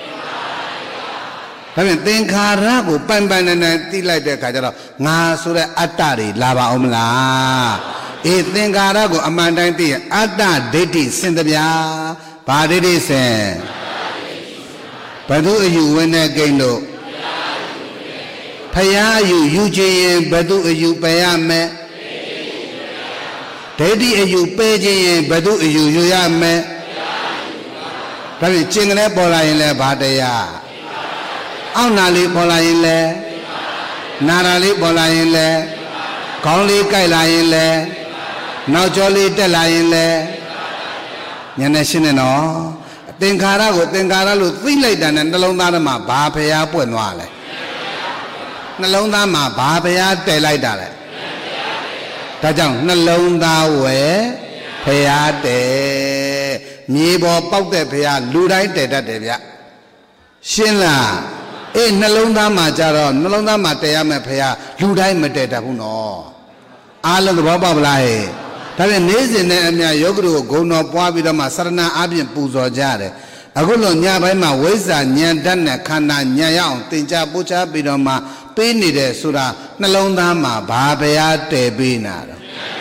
ဒါဖြင့်သင်္ခါရကိုပိုင်ပိုင်နိုင်နိုင်သိလိုက်တဲ့အခါကျတော့ငါဆိုတဲ့အတ္တတွေလာပါအောင်မလားအေးသင်္ခါရကိုအမှန်တိုင်းသိရင်အတ္တဒိဋ္ဌိစင်တဗျာဘာဒိဋ္ဌိစင်ဘယ်သူအယူဝင်တဲ့ကိန်းလို့ဖယားအယူယူခြင်းရင်ဘယ်သူအယူပယ်ရမယ်ဒိဋ္ဌိအယူပယ်ခြင်းရင်ဘယ်သူအယူယူရမယ်ဒါဖြင့်ကျင်ကလေးပေါ်လာရင်လည်းဘာတရားအောက်နာလေးပေါ်လာရင်လည်းနာရာလေးပေါ်လာရင်လည်းခေါင်းလေးကိုက်လာရင်လည်းနောက်ကျောလေးတက်လာရင်လည်းညနေရှင်းနေနော်သင်္ခါရကိုသင်္ခါရလို့သိလိုက်တာနဲ့နှလုံးသားထဲမှာဘာဖျားပွင့်သွားလဲနှလုံးသားမှာဘာဖျားတည်လိုက်တာလဲဒါကြောင့်နှလုံးသားဝယ်ဖျားတည်မြေပေါ်ပေါက်တဲ့ဖျားလူတိုင်းတည်တတ်တယ်ဗျရှင်းလားအေးနှလုံးသားမှာကြတော့နှလုံးသားမှာတည်ရမယ်ဖျားလူတိုင်းမတည်တတ်ဘူးနော်အားလုံးသဘောပေါက်ပလားဟဲ့ဒါပြန်နေ့စဉ်နဲ့အမြယောဂတို့ကိုဂုဏ်တော်ပွားပြီးတော့မှစရဏအပြင်ပူဇော်ကြတယ်အခုလိုညပိုင်းမှာဝိဇ္ဇာဉာဏ်တတ်နဲ့ခန္ဓာဉာဏ်ရအောင်သင်္ချာပို့ချပြီးတော့မှပေးနေတယ်ဆိုတာနှလုံးသားမှာဘာဘုရားတည်ပေးနာတော့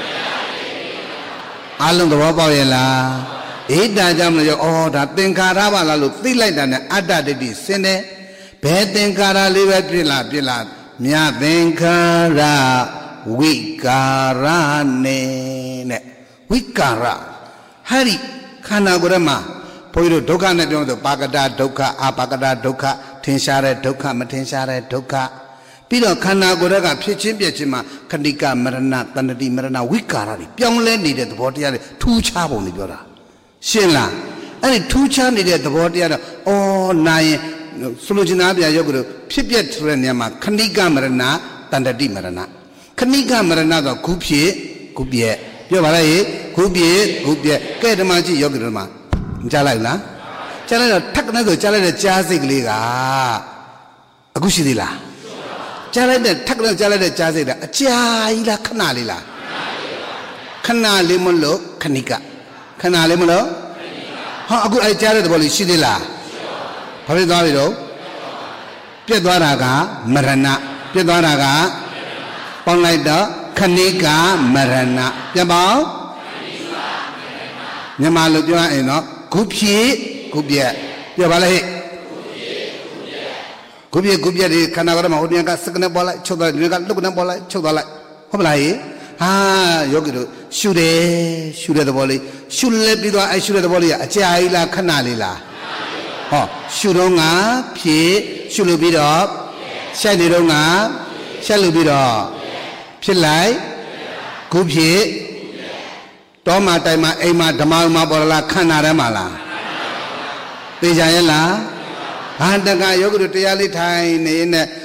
အလုံးသဘောပေါက်ရဲ့လားဣဒ္ဓာကြောင့်မလို့ဩဒါသင်္ခါရပါလားလို့သိလိုက်တာနဲ့အတ္တဒိဋ္ဌိစင်တယ်ဘယ်သင်္ခါရလေးပဲဖြစ်လာဖြစ်လာမြတ်သင်္ခါရဝိကာရနဲ့နဲ့ဝိကာရဟာဒီခန္ဓာကိုယ်ထဲမှာဘုန်းကြီးတို့ဒုက္ခနဲ့ပြောလို့ပါကတဒုက္ခအပါကတဒုက္ခထင်ရှားတဲ့ဒုက္ခမထင်ရှားတဲ့ဒုက္ခပြီးတော့ခန္ဓာကိုယ်ကဖြစ်ချင်းပြည့်ချင်းမှာခဏိကမရဏတဏှတိမရဏဝိကာရတွေပြောင်းလဲနေတဲ့သဘောတရားတွေထူးခြားပုံတွေပြောတာရှင်းလားအဲ့ဒီထူးခြားနေတဲ့သဘောတရားတော့အော်နာရင်ဆိုလိုချင်တာပြရုပ်ကတော့ဖြစ်ပြဆိုတဲ့နေရာမှာခဏိကမရဏတဏှတိမရဏခဏိကမရဏဆိုခုဖြစ်ခုပြက်ပြောပါလားဟေခုပြက်ခုပြက်ကဲဓမ္မကြီးယောဂီတို့မှာကြားလိုက်လားကြားလိုက်တော့ထက်ကနေဆိုကြားလိုက်တဲ့ကြားစိတ်ကလေးကအခုရှိသေးလားကြားလိုက်တဲ့ထက်ကနေကြားလိုက်တဲ့ကြားစိတ်ကအကြာကြီးလားခဏလေးလားခဏလေးမလို့ခဏိကခဏလေးမလို့ဟာအခုအဲကြားတဲ့သဘောလေးရှိသေးလားဘာဖြစ်သွားပြီတော့ပြက်သွားတာကမရဏပြက်သွားတာကပေါင်းလိုက်တော့ခဏိကမရဏပြက်ပေါင်းမြန်မာလိုပြောရရင်တော့ခုဖြစ်ခုပြက်ပြောပါလားဟဲ့ခုပြက်ခုပြက်ဒီခန္ဓာကိုယ်မှာဟိုပြန်ကစကနေပေါ်လိုက်ချုပ်သွားတယ်ဒီကလုတ်ကနေပေါ်လိုက်ချုပ်သွားလိုက်ဟုတ်ပါလားဟဲ့ဟာယောဂီတို့ရှုတယ်ရှုတဲ့သဘောလေးရှုလဲပြီးတော့အဲရှုတဲ့သဘောလေးကအကြာကြီးလားခဏလေးလားဟောရှုတော့ငါဖြစ်ရှုလို့ပြီးတော့ရှိုက်နေတော့ငါရှိုက်လို့ပြီးတော့ဖြစ်လိုက်ခုဖြစ်တောမှာတိုင်မှာအိမ်မှာဓမ္မမှာပေါ်လာခန္ဓာထဲမှာလားသိကြရဲ့လားဟာတက္ကယောဂီတို့တရားလေးထိုင်နေနဲ့ဩ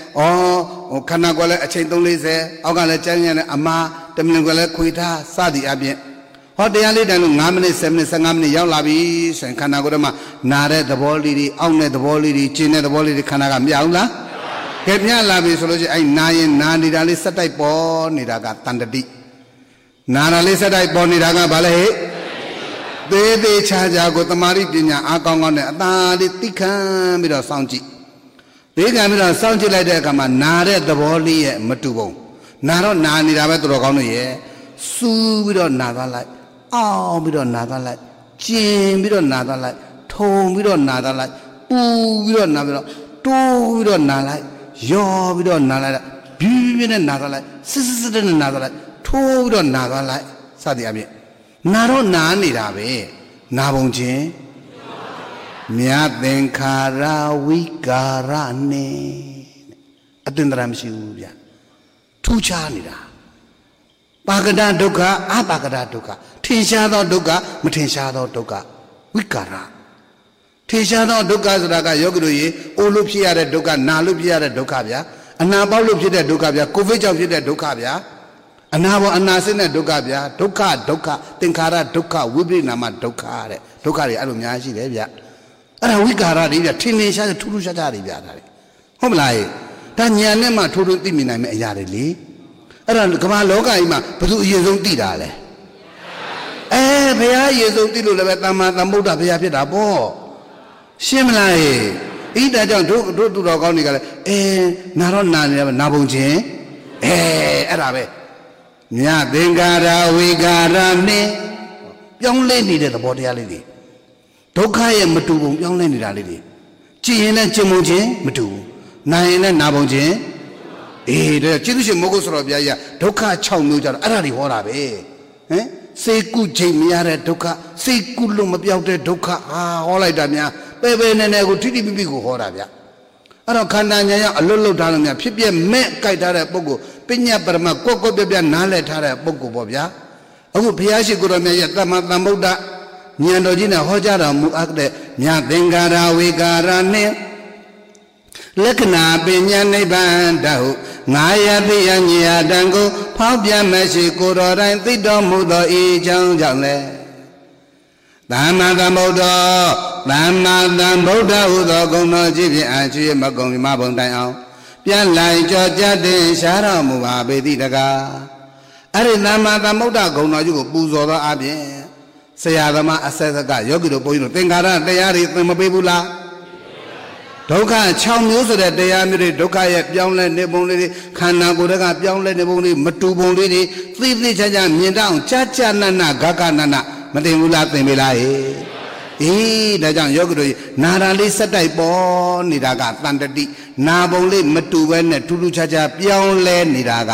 ဩခန္ဓာကိုယ်လည်းအချိန်သုံးလေးဆယ်အောက်ကလည်းကျန်းကျန်းနဲ့အမားတမင်ကိုယ်လည်းခွေထားစသည်အပြင်ဟောတရားလေးတန်လို့၅မိနစ်ဆယ်မိနစ်ဆယ်ငါးမိနစ်ရောက်လာပြီဆိုရင်ခန္ဓာကိုယ်ထဲမှာနာတဲ့သဘောလေးတွေအောင့်တဲ့သဘောလေးတွေကျဉ်တဲ့သဘောလေးတွေခန္ဓာကမရဘူးလားကဲပြလာပြီဆိုလို့ရှိရင်အဲ့နာရင်နာနေတာလေးစက်တိုက်ပေါ်နေတာကတန်တတိနာတာလေးစက်တိုက်ပေါ်နေတာကဘာလဲဟဲ့သေးသေးချာချာကိုတမာရိပညာအားကောင်းကောင်းနဲ့အသာလေးသိခံပြီးတော့စောင့်ကြည့်သိခံပြီးတော့စောင့်ကြည့်လိုက်တဲ့အခါမှာနာတဲ့သဘောလေးရဲ့မတူပုံနာတော့နာနေတာပဲတော်တော်ကောင်းလို့ရဲ့စူးပြီးတော့နာသွားလိုက်အောင်ပြီးတော့နာသွားလိုက်ကျင်ပြီးတော့နာသွားလိုက်ထုံပြီးတော့နာသွားလိုက်ပူပြီးတော့နာပြီးတော့တိုးပြီးတော့နာလိုက်ယောပြီးတော့နာလိုက်ဘီးဘီးနဲ့နာသွားလိုက်စစ်စစ်စစ်နဲ့နာသွားလိုက်ထိုးပြီးတော့နာသွားလိုက်စသည်အပြင်နာတော့နာနေတာပဲနာပုံချင်းမြတ်သင်္ခါရဝိကာရနဲ့အတင်တရာမရှိဘူးဗျထူးခြားနေတာပါကဒဒုက္ခအပါကဒဒုက္ခထင်ရှားသောဒုက္ခမထင်ရှားသောဒုက္ခဝိကာရထင်ရှားသောဒုက္ခဆိုတာကယောဂီတို့ရေအိုလို့ဖြစ်ရတဲ့ဒုက္ခနာလို့ဖြစ်ရတဲ့ဒုက္ခဗျာအနာပေါက်လို့ဖြစ်တဲ့ဒုက္ခဗျာကိုဗစ်ကြောင့်ဖြစ်တဲ့ဒုက္ခဗျာအနာဘောအနာဆင်းတဲ့ဒုက္ခဗျာဒုက္ခဒုက္ခသင်္ခါရဒုက္ခဝိပရိနာမဒုက္ခတဲ့ဒုက္ခတွေအဲ့လိုများရှိတယ်ဗျအဲ့ဒါဝိကာရတွေဗျထင်ထင်ရှားရှားထူးထူးခြားခြားတွေဗျဒါတွေဟုတ်မလားဒါညာနဲ့မှထိုးထိုးသိမြင်နိုင်မယ့်အရာတွေလေအဲ့ဒါကမ္ဘာလောကကြီးမှာဘယ်သူအရင်ဆုံးသိတာလဲအဲဘုရားအရင်ဆုံးသိလို့လည်းပဲသမ္မာသမ္ဗုဒ္ဓဘုရားဖြစ်တာပေါ့ရှင်းမလားဟဲ့ဣဒါကြောင့်တို့တို့သူတော်ကောင်းတွေကလည်းအဲနာတော့နာနေတယ်နာပုံချင်းအဲအဲ့ဒါပဲမြတ်သင်္ကာရဝိကာရနဲ့ပြောင်းလဲနေတဲ့သဘောတရားလေးတွေဒုက္ခရဲ့မတူပုံပြောင်းလဲနေတာလေးတွေကြည်ရင်လည်းကျင်ပုံချင်းမတူဘူးနာရင်လည်းနာပုံချင်းအေးတဲ့ကျေးဇူးရှင်မိုးကုတ်ဆိုတော်ဘုရားကြီးဒုက္ခ၆မျိုးကြတော့အဲ့ဒါတွေဟောတာပဲဟမ်စိတ်ကုချိန်မရတဲ့ဒုက္ခစိတ်ကုလို့မပြောက်တဲ့ဒုက္ခဟာဟောလိုက်တာများပဲပဲနဲ့နဲ့ကိုထိထိပိပိကိုဟောတာဗျအဲ့တော့ခန္ဓာညာရအလွတ်လွတ်ထားလို့များဖြစ်ပြမဲ့ကြိုက်ထားတဲ့ပုဂ္ဂိုလ်ပညာပရမကွက်ကွက်ပြပြနားလည်ထားတဲ့ပုဂ္ဂိုလ်ပေါ့ဗျာအခုဘုရားရှိခိုးတော်မြတ်ရဲ့တမ္မာသမ္ဗုဒ္ဓဉာဏ်တော်ကြီးနဲ့ဟောကြားတော်မူအပ်တဲ့မြတ်သင်္ကာရဝေကာရနဲ့လက္ခဏာပညာနိဗ္ဗာန်တဟုငါယသိယညေယတံကိုဖောက်ပြန်မရှိကိုတော်တိုင်းသိတော်မူသောဤကြောင့်ကြောင့်လေသမ္မာသမ္ဗုဒ္ဓသမ္မာသမ္ဗုဒ္ဓဟုသောဂုဏ်တော်ကြီးဖြင့်အာရှိမကုံမဘုံတိုင်အောင်ပြန်လိုက်ကြောကြတဲ့ရှားတော်မူပါပေတိတကားအဲ့ဒီသမ္မာသမ္ဗုဒ္ဓဂုဏ်တော်ကြီးကိုပူဇော်သောအပြင်ဆရာသမားအဆက်ဆက်ကယောဂီတို့ဘုန်းကြီးတို့သင်္ခါရတရားတွေသင်မပေးဘူးလားဒုက္ခ၆မျိုးဆိုတဲ့တရားမျိုးတွေဒုက္ခရဲ့ပြောင်းလဲနေပုံလေးတွေခန္ဓာကိုယ်တကပြောင်းလဲနေပုံလေးမတူပုံလေးတွေသိသိချာချာမြင်တတ်အောင်ကြာကြာနာနာဂဂနာနာမသိဘူးလားသင်ပေးလားဟေးအေးဒါကြောင့်ယောဂီတို့နာရာလေးစက်တိုက်ပေါ်နေတာကတန်တတိနာပုံလေးမတူပဲနဲ့ထူးထူးခြားခြားပြောင်းလဲနေတာက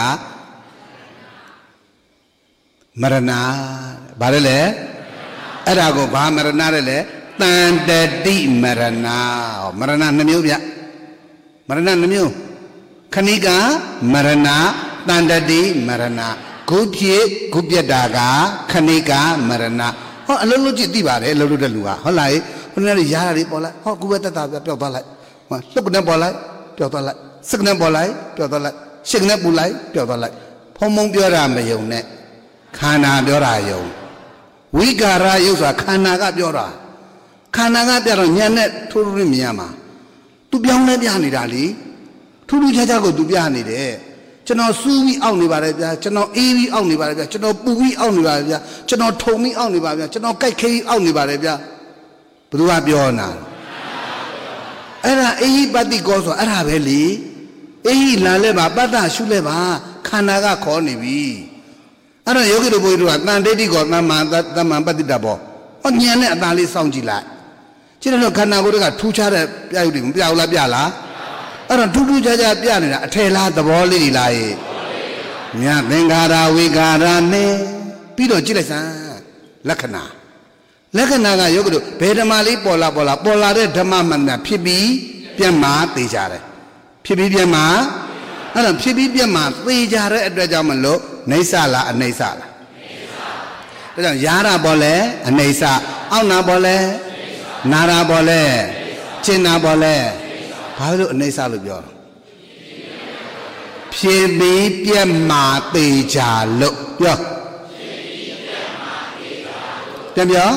မရဏဘာလဲလဲအဲ့ဒါကိုဘာမရဏလဲလဲတန်တတိမရဏမရဏနှမျိုးဗျမရဏနှမျိုးခဏိကမရဏတန်တတိမရဏခုဖြစ်ခုပြတ်တာကခဏိကမရဏဟောအလုံးလုံးကြည့်သိပါတယ်အလုံးလုံးတဲ့လူကဟုတ်လားဟိုနေ့ရားတာလေးပေါ်လိုက်ဟောခုပဲတက်တာပြပျောက်သွားလိုက်ဟောလှုပ်ကနေပေါ်လိုက်ပျောက်သွားလိုက်စကနေပေါ်လိုက်ပျောက်သွားလိုက်ရှစ်ကနေပူလိုက်ပျောက်သွားလိုက်ဖုံဖုံပြောတာမယုံနဲ့ခန္ဓာပြောတာယုံဝိကာရယုတ်ဆိုတာခန္ဓာကပြောတာခန္ဓာကပြတော့ညံနဲ့ထိုးထိုးမြင်ရမှာသူပြောင်းလဲပြနေတာလေထူးထူးခြားခြားကိုသူပြနေတယ်ကျွန်တော်စူးပြီးအောက်နေပါတယ်ဗျာကျွန်တော်အေးပြီးအောက်နေပါတယ်ဗျာကျွန်တော်ပူပြီးအောက်နေပါတယ်ဗျာကျွန်တော်ထုံပြီးအောက်နေပါဗျာကျွန်တော်ကြိုက်ခဲပြီးအောက်နေပါတယ်ဗျာဘယ်သူကပြောနာအဲ့ဒါအေဟိပတ္တိကောဆိုအဲ့ဒါပဲလေအေဟိလာလဲပါပတ္တရှုလဲပါခန္ဓာကခေါ်နေပြီအဲ့တော့ယောဂီတို့ဘုရားတို့ကတန်ဒိဋ္ဌိကောသမ္မာသမ္မာပတ္တိတဘောဟောညံနဲ့အသာလေးစောင့်ကြည့်လိုက်ကြည့်လို့ခန္ဓာကိုယ်ကထူးခြားတဲ့ပြရုပ်တွေမပြဘူးလားပြလားအဲ့တော့ထူးထူးခြားခြားပြနေတာအထယ်လားသဘောလေးတွေလားရဲ့မြတ်သင်္ကာရဝိကာရနဲ့ပြီးတော့ကြည့်လိုက်စမ်းလက္ခဏာလက္ခဏာကယောဂီတို့ဘယ်ဓမ္မလေးပေါ်လာပေါ်လာပေါ်လာတဲ့ဓမ္မမှန်တာဖြစ်ပြီးပြတ်မှာသိကြတယ်ဖြစ်ပြီးပြတ်မှာအဲ့တော့ဖြစ်ပြီးပြတ်မှာသိကြတဲ့အတွက်ကြောင့်မလို့နေဆလားအနိစ္စလားဒါကြောင့်ယာရပေါ်လဲအနိစ္စအောက်နာပေါ်လဲနာရာပေါ်လဲကျင်နာပေါ်လဲဘာလို့အနိစ္စလို့ပြောဖြစ်ပြီးပြတ်မှာသေချာလို့ပြောပြန်ပြော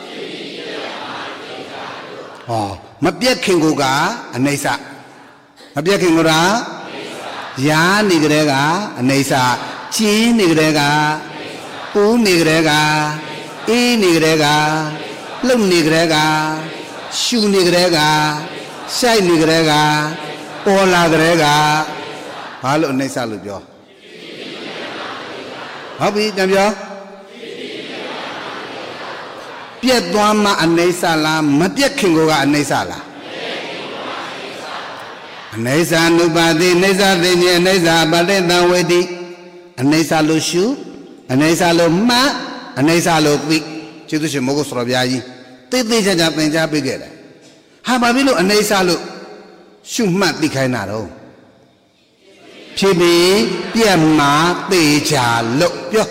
ဟောမပြတ်ခင်ကိုကအနိစ္စမပြတ်ခင်ကိုကရာနေကြတဲ့ကအနိစ္စကျင်းနေကြတဲ့ကပူးနေကြတဲ့ကအေးနေကြတဲ့ကလှုပ်နေကြတဲ့ကရှူနေကြတဲ့ကရှိုက်နေကြတဲ့ကပေါ်လာကြတဲ့ကဘာလို့အနိစ္စလို့ပြောဟုတ်ပြီပြန်ပြောပြတ်သွားမှအနိစ္စလားမပြတ်ခင်ကိုကအနိစ္စလားအနိစ္စ ानु ပါတိအနိစ္စသိဉ္ဇအနိစ္စပဋိသင်္ဝေတိအနိစ္စလို့ရှုအနိစ္စလို့မှတ်အနိစ္စလို့သိကျေးဇူးရှင်မိုးကုတ်စော်ဘုရားကြီးသိသိချာချာသင်ကြားပေးခဲ့တယ်ဟာဘာဖြစ်လို့အနိစ္စလို့ရှုမှတ်သိခိုင်းတာတော့ဖြစ်ပြီးပြတ်မှာသေချာလို့ပြော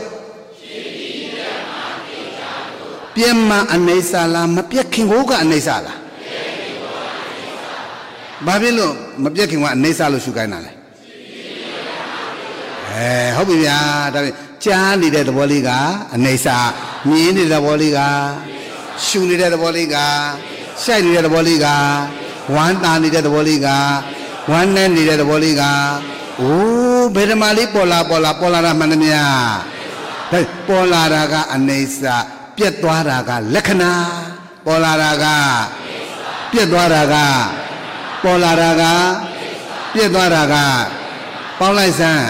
ပြတ်မှာအနိစ္စလားမပြတ်ခင်ကိုကအနိစ္စလားဘာဖြစ်လို့မပြတ်ခင်ကအနိစ္စလို့ရှုခိုင်းတာလဲအဲဟုတ်ပြီဗျာဒါဖြင့်ကြားနေတဲ့သဘောလေးကအနိစ္စမြင်နေတဲ့သဘောလေးကရှုနေတဲ့သဘောလေးကရှိုက်နေတဲ့သဘောလေးကဝမ်းတာနေတဲ့သဘောလေးကဝမ်းနဲ့နေတဲ့သဘောလေးကအိုးဘယ်ဓမ္မလေးပေါ်လာပေါ်လာပေါ်လာတာမှန်သမျှဒါပေါ်လာတာကအနိစ္စပြတ်သွားတာကလက္ခဏာပေါ်လာတာကပြတ်သွားတာကပေါ်လာတာကပြတ်သွားတာကပေါင်းလိုက်စမ်း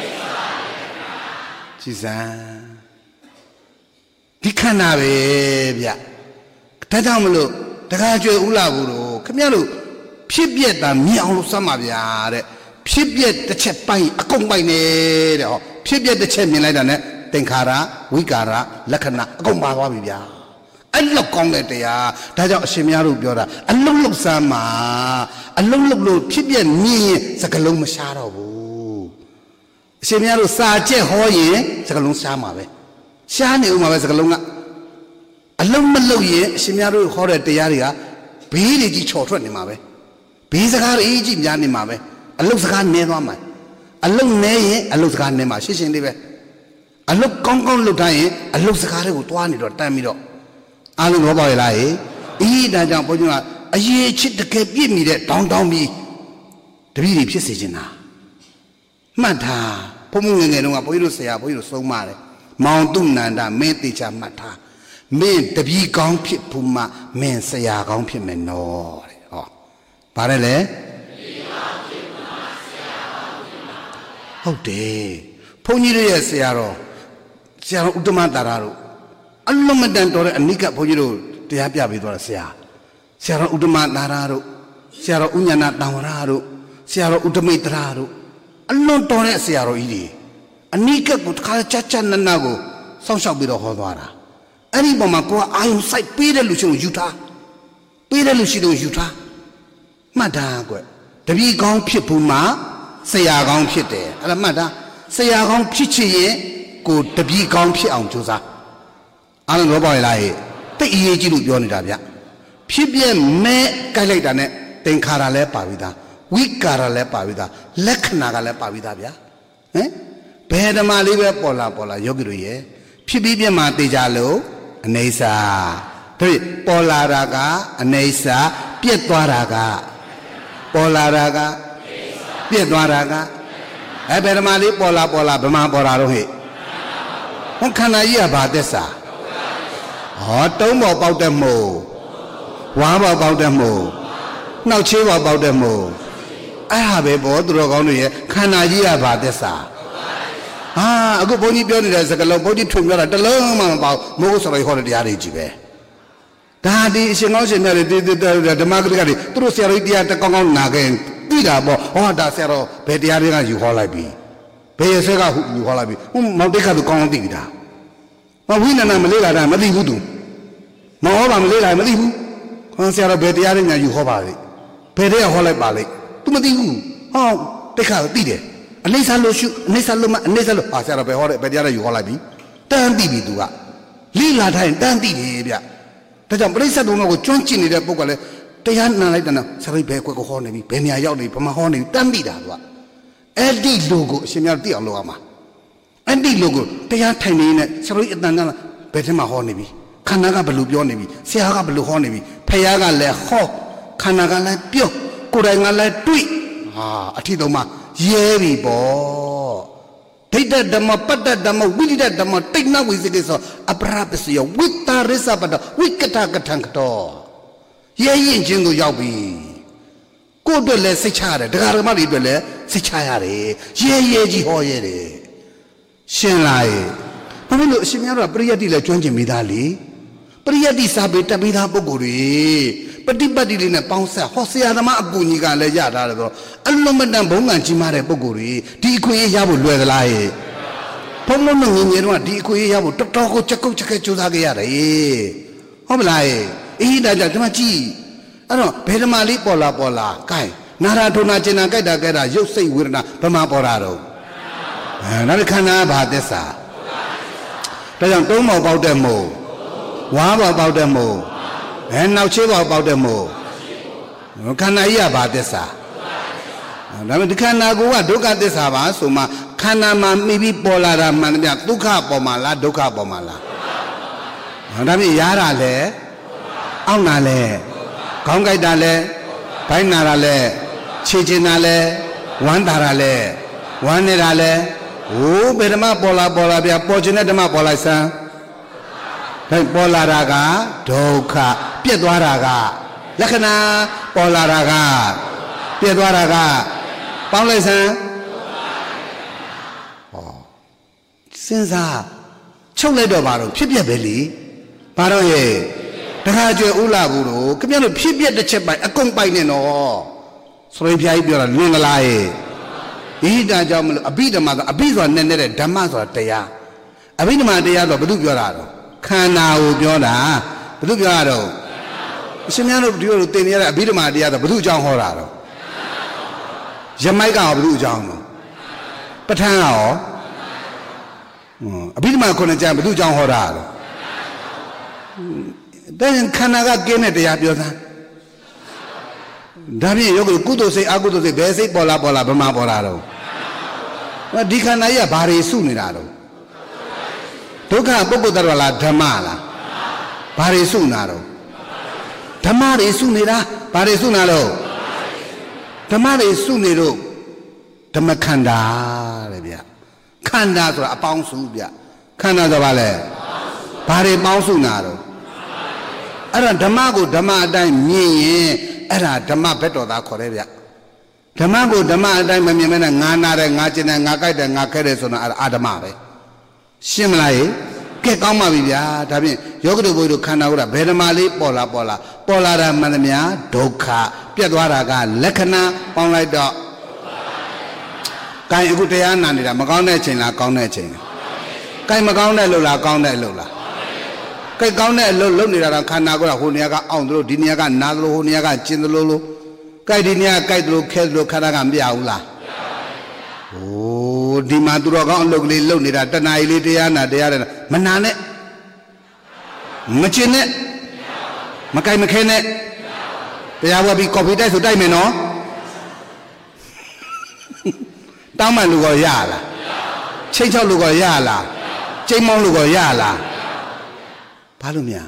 ကြည်စမ်းဒီခန္ဓာပဲဗျဒါကြောင့်မလို့တခါကျွေဥလာဘူးလို့ခမရလို့ဖြစ်ပြက်တာမြင်အောင်လို့စမ်းပါဗျာတဲ့ဖြစ်ပြက်တစ်ချက်ပိုင်အကုန်ပိုင်နေတဲ့ဟောဖြစ်ပြက်တစ်ချက်မြင်လိုက်တာ ਨੇ သင်္ခါရဝိကာရလက္ခဏာအကုန်ပါသွားပြီဗျာအဲ့လောက်ကောင်းတဲ့တရားဒါကြောင့်အရှင်များတို့ပြောတာအလုံးလုံးစမ်းမှာအလုံးလုံးလို့ဖြစ်ပြက်မြင်ရင်စကလုံးမရှားတော့ဘူးအရှင်များတို့စာကျက်ဟောရင်စကလုံးရှားမှာပဲရှားနေဦးမှာပဲစကလုံးကအလုံးမလုံးရင်အရှင်များတို့ဟောတဲ့တရားတွေကဘေးတွေကြီးချော်ထွက်နေမှာပဲဘေးစကားတွေကြီးများနေမှာပဲအလုံးစကားနည်းသွားမှာအလုံးနည်းရင်အလုံးစကားနည်းမှာရှင်းရှင်းလေးပဲအလုတ်ကောင်းကောင်းလုပ်ထားရင်အလုတ်စကားတွေကိုတွားနေတော့တန်းပြီးတော့အားလုံးတော့ပါရလားဟေးအေးဒါကြောင့်ဘုန်းကြီးကအရေးချစ်တကယ်ပြည့်မီတဲ့တောင်းတောင်းပြီးတပည့်တွေဖြစ်စေချင်တာမှတ်ထားဘုန်းကြီးငယ်ငယ်တုန်းကဘုန်းကြီးတို့ဆရာဘုန်းကြီးတို့ဆုံးမတယ်မောင်တုနန္ဒမင်းတေချာမှတ်ထားမင်းတပည့်ကောင်းဖြစ်ဘူးမှမင်းဆရာကောင်းဖြစ်မယ်နော်တဲ့ဟောဗါတယ်လေဟုတ်တယ်ဘုန်းကြီးတို့ရဲ့ဆရာတော်ဆရာတော်ဥတ္တမတာရတို့အလုံးမတန်တော်တဲ့အနိကဘုန်းကြီးတို့တရားပြပေးသွားတာဆရာဆရာတော်ဥတ္တမတာရတို့ဆရာတော်ဥညာဏတံဝရတို့ဆရာတော်ဥတ္တမိတရာတို့အလုံးတော်တဲ့ဆရာတော်ကြီးတွေအနိကကိုတစ်ခါချာချာနနကိုစောင့်ရှောက်ပြီးတော့ဟောသွားတာအဲ့ဒီပုံမှာကိုကအာယုံစိုက်ပေးတဲ့လူရှိလို့ယူထားပေးတဲ့လူရှိလို့ယူထားမှတ်တာကွတပည့်ကောင်းဖြစ်ဘူးမှဆရာကောင်းဖြစ်တယ်အဲ့ဒါမှတ်တာဆရာကောင်းဖြစ်ချင်ရင်ကိုတပည့်ကောင်းဖြစ်အောင်ကြိုးစားအားလုံးတော့ပါရဲ့လားဟဲ့တိတ်အရေးကြီးလို့ပြောနေတာဗျဖြစ်ပြမဲကြိုက်လိုက်တာနဲ့သင်္ခါရလည်းပါပြီးသားဝိကာရလည်းပါပြီးသားလက္ခဏာကလည်းပါပြီးသားဗျာဟမ်ဘယ်ဓမ္မလေးပဲပေါ်လာပေါ်လာယောဂီတို့ရဲ့ဖြစ်ပြီးပြမှာသိကြလို့အနေစာတို့ပေါ်လာတာကအနေစာပြက်သွားတာကပေါ်လာတာကပြက်သွားတာကအဲဘယ်ဓမ္မလေးပေါ်လာပေါ်လာဗမာပေါ်လာတော့ဟဲ့ဟောခန္ဓာကြီးကဘာသက်စာဟောတုံးပေါ်ပေါက်တဲ့မို့ဝါးပေါ်ပေါက်တဲ့မို့နှောက်ချေးပေါ်ပေါက်တဲ့မို့အဲ့ဟာပဲပေါ့သူတော်ကောင်းတွေရဲ့ခန္ဓာကြီးကဘာသက်စာဟာအခုဘုန်းကြီးပြောနေတဲ့စကားလုံးဘုန်းကြီးထွင်ပြောတာတလုံးမှမပေါ့မိုးကုတ်ဆော်ရဟောတဲ့တရားတွေကြီးပဲဒါဒီအရှင်ကောင်းရှင်မြတ်တွေဓမ္မဂရိကတွေသူတို့ဆရာတော်ကြီးတရားတကောင်းကောင်းနာခဲ့သိတာပေါ့ဟောဒါဆရာတော်ဘယ်တရားတွေကယူဟောလိုက်ပြီဘယ်ရဆက်ကယူဟောလိုက်ပြီဟိုမောင်တိတ်ခါသူကောင်းကောင်းသိပြီဒါမဝိနန္ဒမလေးလာတာမသိဘူးသူမဟောပါမလေးလာမသိဘူးခေါင်းဆရာတော်ဘယ်တရားတွေညာယူဟောပါလေဘယ်တရားဟောလိုက်ပါလေသူမသိဘူးဟောတိတ်ခါသိတယ်အနိစ္စလို့ရှုအနိစ္စလို့မအနိစ္စလို့ဟာဆရာတော်ဘယ်ဟောတယ်ဘယ်တရားတွေယူဟောလိုက်ပြီတန်းသိပြီသူကလိလာထိုင်တန်းသိတယ်ဗျဒါကြောင့်ပရိစ္ဆေတုံးကိုကျွမ်းကျင်နေတဲ့ပုဂ္ဂိုလ်လည်းတရားနာလိုက်တဲ့နော်ဆရာတော်ဘယ်ကွက်ကိုဟောနေပြီဘယ်နေရာရောက်နေဘယ်မှာဟောနေပြီတန်းသိတာသူကအဲ့ဒီလိုကိုအရှင်များသိအောင်လုပ်ရမှာအဲ့ဒီလိုကိုတရားထိုင်နေနဲ့ဆရာတို့အတန်ကဘယ်ထဲမှာဟောနေပြီခန္ဓာကဘယ်လိုပြောနေပြီဆရာကဘယ်လိုဟောနေပြီဖယားကလည်းဟောခန္ဓာကလည်းပြောကိုယ်တိုင်ကလည်းတွေ့ဟာအထီတော်မှာရဲပြီပေါ့ဒိဋ္ဌဓမ္မပတ္တဓမ္မဝိရိဒဓမ္မတိတ်နဝိသေကိသောအပရပစ္စယောဝိတာရိသပတ္တဝိကတကထံကတော့ရဲရင်ချင်းကိုရောက်ပြီကိုယ့်အတွက်လည်းစိတ်ချရတယ်ဒကာဓမ္မတွေအတွက်လည်းစိတ်ချရတယ်ရဲရဲကြီးဟောရတယ်ရှင်းလားရဲ့ဘာဖြစ်လို့အရှင်များတို့ကပရိယတ်တိလည်းကျွမ်းကျင်မိသားလေပရိယတ်တိစာပေတက်ပြီးသားပုဂ္ဂိုလ်တွေပฏิပတ်တိလေးနဲ့ပေါင်းဆက်ဟောဆရာသမားအကူကြီးကလည်းရတာတယ်ဆိုတော့အလုံးမတန်ဘုံကံကြီးမားတဲ့ပုဂ္ဂိုလ်တွေဒီအခွင့်အရေးရဖို့လွယ်သလားရဲ့ဘုံလုံးငငယ်တော့ဒီအခွင့်အရေးရဖို့တော်တော်ကိုချက်ကုတ်ချက်ခဲကြိုးစားခဲ့ရတယ်ဟုတ်မလားရဲ့အေးဒါကြောင့်ဒီမှာကြည့်အဲ့တော့ဘယ်ဓမ္မလေးပေါ်လာပေါ်လာကဲနာရာထုံနာကျင်နာကြိုက်တာကြဲတာရုပ်စိတ်ဝေဒနာဘယ်မှာပေါ်တာတော့အဲနောက်တစ်ခန္ဓာဘာသစ္စာဒါကြောင့်သုံးပေါက်ပေါက်တဲ့မို့ဝါးပေါက်ပေါက်တဲ့မို့အဲနောက်ချေးပေါက်ပေါက်တဲ့မို့ခန္ဓာကြီးကဘာသစ္စာဒါပေမဲ့ဒီခန္ဓာကိုကဒုက္ခသစ္စာပါဆိုမှခန္ဓာမှာမိပြီးပေါ်လာတာမှန်တယ်ဒုက္ခပေါ်မှာလားဒုက္ခပေါ်မှာလားဒါပေမဲ့ရားတာလဲအောင့်တာလဲခေါင်းကြိုက်တာလဲဘိုင်းနာတာလဲခြေချင်တာလဲဝမ်းတာတာလဲဝမ်းနေတာလဲဟိုးဘယ်ဓမ္မပေါ်လာပေါ်လာဗျာပေါ်ခြင်းတဲ့ဓမ္မပေါ်လိုက်စမ်းဒါပေါ်လာတာကဒုက္ခပြက်သွားတာကလက္ခဏာပေါ်လာတာကပြက်သွားတာကပေါင်းလိုက်စမ်းဟောစဉ်းစားချုပ်လိုက်တော့ပါတော့ဖြစ်ပြက်ပဲလေဘာတော့ရဲ့တခါကျွယ်ဥလာဘူးတို့ခင်ဗျားတို့ဖြစ်ပြက်တစ်ချက်ပိုင်အကုန်ပိုင်နေတော့ဆိုရင်ဖျားကြီးပြောတာလွင်ကလားရဲ့ဤတာကြောင့်မလို့အဘိဓမ္မာကအဘိဆိုတာနဲ့နဲ့ဓမ္မဆိုတာတရားအဘိဓမ္မာတရားဆိုဘယ်သူပြောတာတော့ခန္ဓာကိုပြောတာဘယ်သူပြောတာတော့အရှင်များတို့ဒီလိုသင်နေရတဲ့အဘိဓမ္မာတရားဆိုဘယ်သူအကြောင်းဟောတာတော့ယမိုက်ကရောဘယ်သူအကြောင်းတော့ပဋ္ဌာန်းရောအဘိဓမ္မာခုနှစ်ကျမ်းဘယ်သူအကြောင်းဟောတာတော့တဲ့ခန္ဓာကကင်းတဲ့တရားပြောတာဒါဖြင့်ယောဂီကုသိုလ်စိတ်အကုသိုလ်စိတ်ဘယ်စိတ်ပေါ်လာပေါ်လာဘယ်မှာပေါ်လာတော့ဒီခန္ဓာကြီးကဘာတွေစုနေတာတော့ဒုက္ခပုဂ္ဂိုလ်တော်လားဓမ္မလားဘာတွေစုနေတာတော့ဓမ္မတွေစုနေတာဘာတွေစုနေတာတော့ဓမ္မတွေစုနေတော့ဓမ္မခန္ဓာတဲ့ဗျခန္ဓာဆိုတာအပေါင်းစုဗျခန္ဓာဆိုပါလဲဘာတွေပေါင်းစုနေတာတော့အဲ့ဒါဓမ္မကိုဓမ္မအတိုင်းမြင်ရင်အဲ့ဒါဓမ္မဘက်တော်သားခေါ်တယ်ဗျဓမ္မကိုဓမ္မအတိုင်းမမြင်မဲနဲ့ငါနာတယ်ငါကျင်တယ်ငါကြိုက်တယ်ငါခဲတယ်ဆိုတော့အဲ့ဒါအာဓမ္မပဲရှင်းမလားရေကဲကောင်းပါပြီဗျာဒါဖြင့်ယောဂတုဘုရားတို့ခန္ဓာကိုယ်ကဘယ်ဓမ္မလေးပေါ်လာပေါ်လာပေါ်လာတာမှန်သမျှဒုက္ခပြတ်သွားတာကလက္ခဏာပေါင်းလိုက်တော့ကဲအခုတရားနာနေတာမကောင်းတဲ့အချိန်လားကောင်းတဲ့အချိန်လားကဲမကောင်းတဲ့လို့လားကောင်းတဲ့လို့လားကဲကောင်းတဲ့အလုပ်လုပ်နေတာတော့ခန္ဓာကိုယ်ကဟိုနေရာကအောင့်သလိုဒီနေရာကနာသလိုဟိုနေရာကကျင်သလိုလို့ကဲဒီနေရာကကြိုက်သလိုခဲသလိုခန္ဓာကမပြဘူးလားဟိုဒီမှာသူတော်ကောင်းအလုပ်ကလေးလုပ်နေတာတဏှာကြီးလေးတရားနာတရားတယ်မနာနဲ့မကျင်နဲ့မကြိုက်မခဲနဲ့တရားဝယ်ပြီးကော်ဖီတိုက်ဆိုတိုက်မယ်နော်တောင်းမှလူကောရလားချိန်ချောက်လူကောရလားကျိန်းမောင်းလူကောရလားဘာလို့များ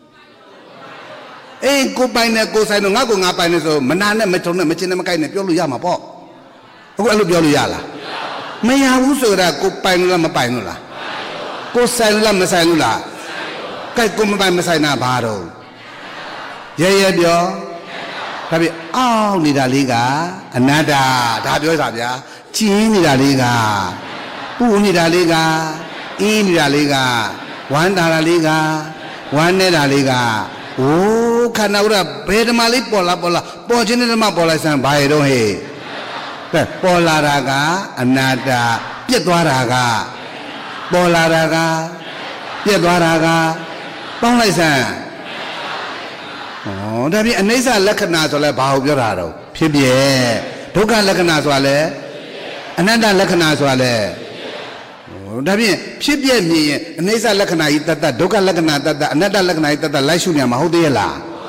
အေးကိုပိုင်နဲ့ကိုဆိုင်တော့ငါ့ကိုငါပိုင်နေဆိုမနာနဲ့မထုံနဲ့မကျင်နဲ့မကြိုက်နဲ့ပြောလို့ရမှာပေါ့အခုအဲ့လိုပြောလို့ရလားမရဘူးဆိုတာကိုပိုင်လို့လားမပိုင်လို့လားကိုဆိုင်လို့လားမဆိုင်လို့လားကြိုက်ကိုမပိုင်မဆိုင်တာဘာတော့ရဲရဲပြောဒါပြအောင်းနေတာလေးကအနတ္တဒါပြောတာဗျာကျင်းနေတာလေးကပူနေတာလေးကအေးနေတာလေးကဝမ်းတာလေးကဝမ်းနေတာလေးကဟိုးခန္ဓာဥရဘယ်ဓမ္မလေးပေါ်လာပေါ်လာပေါ်ခြင်းတဲ့ဓမ္မပေါ်လိုက်စမ်းဘာရတော့ဟဲ့ကဲပေါ်လာတာကအနတ္တပြက်သွားတာကပေါ်လာတာကပြက်သွားတာကပေါင်းလိုက်စမ်းဩဒါပြင်အနိစ္စလက္ခဏာဆိုလဲဘာကိုပြောတာတော့ဖြစ်ပြဒုက္ခလက္ခဏာဆိုတာလဲအနတ္တလက္ခဏာဆိုတာလဲဒါဖြင့်ဖြစ်ပြမြင်ရင်အနိစ္စလက္ခဏာကြီးတတ်တတ်ဒုက္ခလက္ခဏာတတ်တတ်အနတ္တလက္ခဏာကြီးတတ်တတ်လိုက်ရှုနေမှာဟုတ်သေးရဲ့လား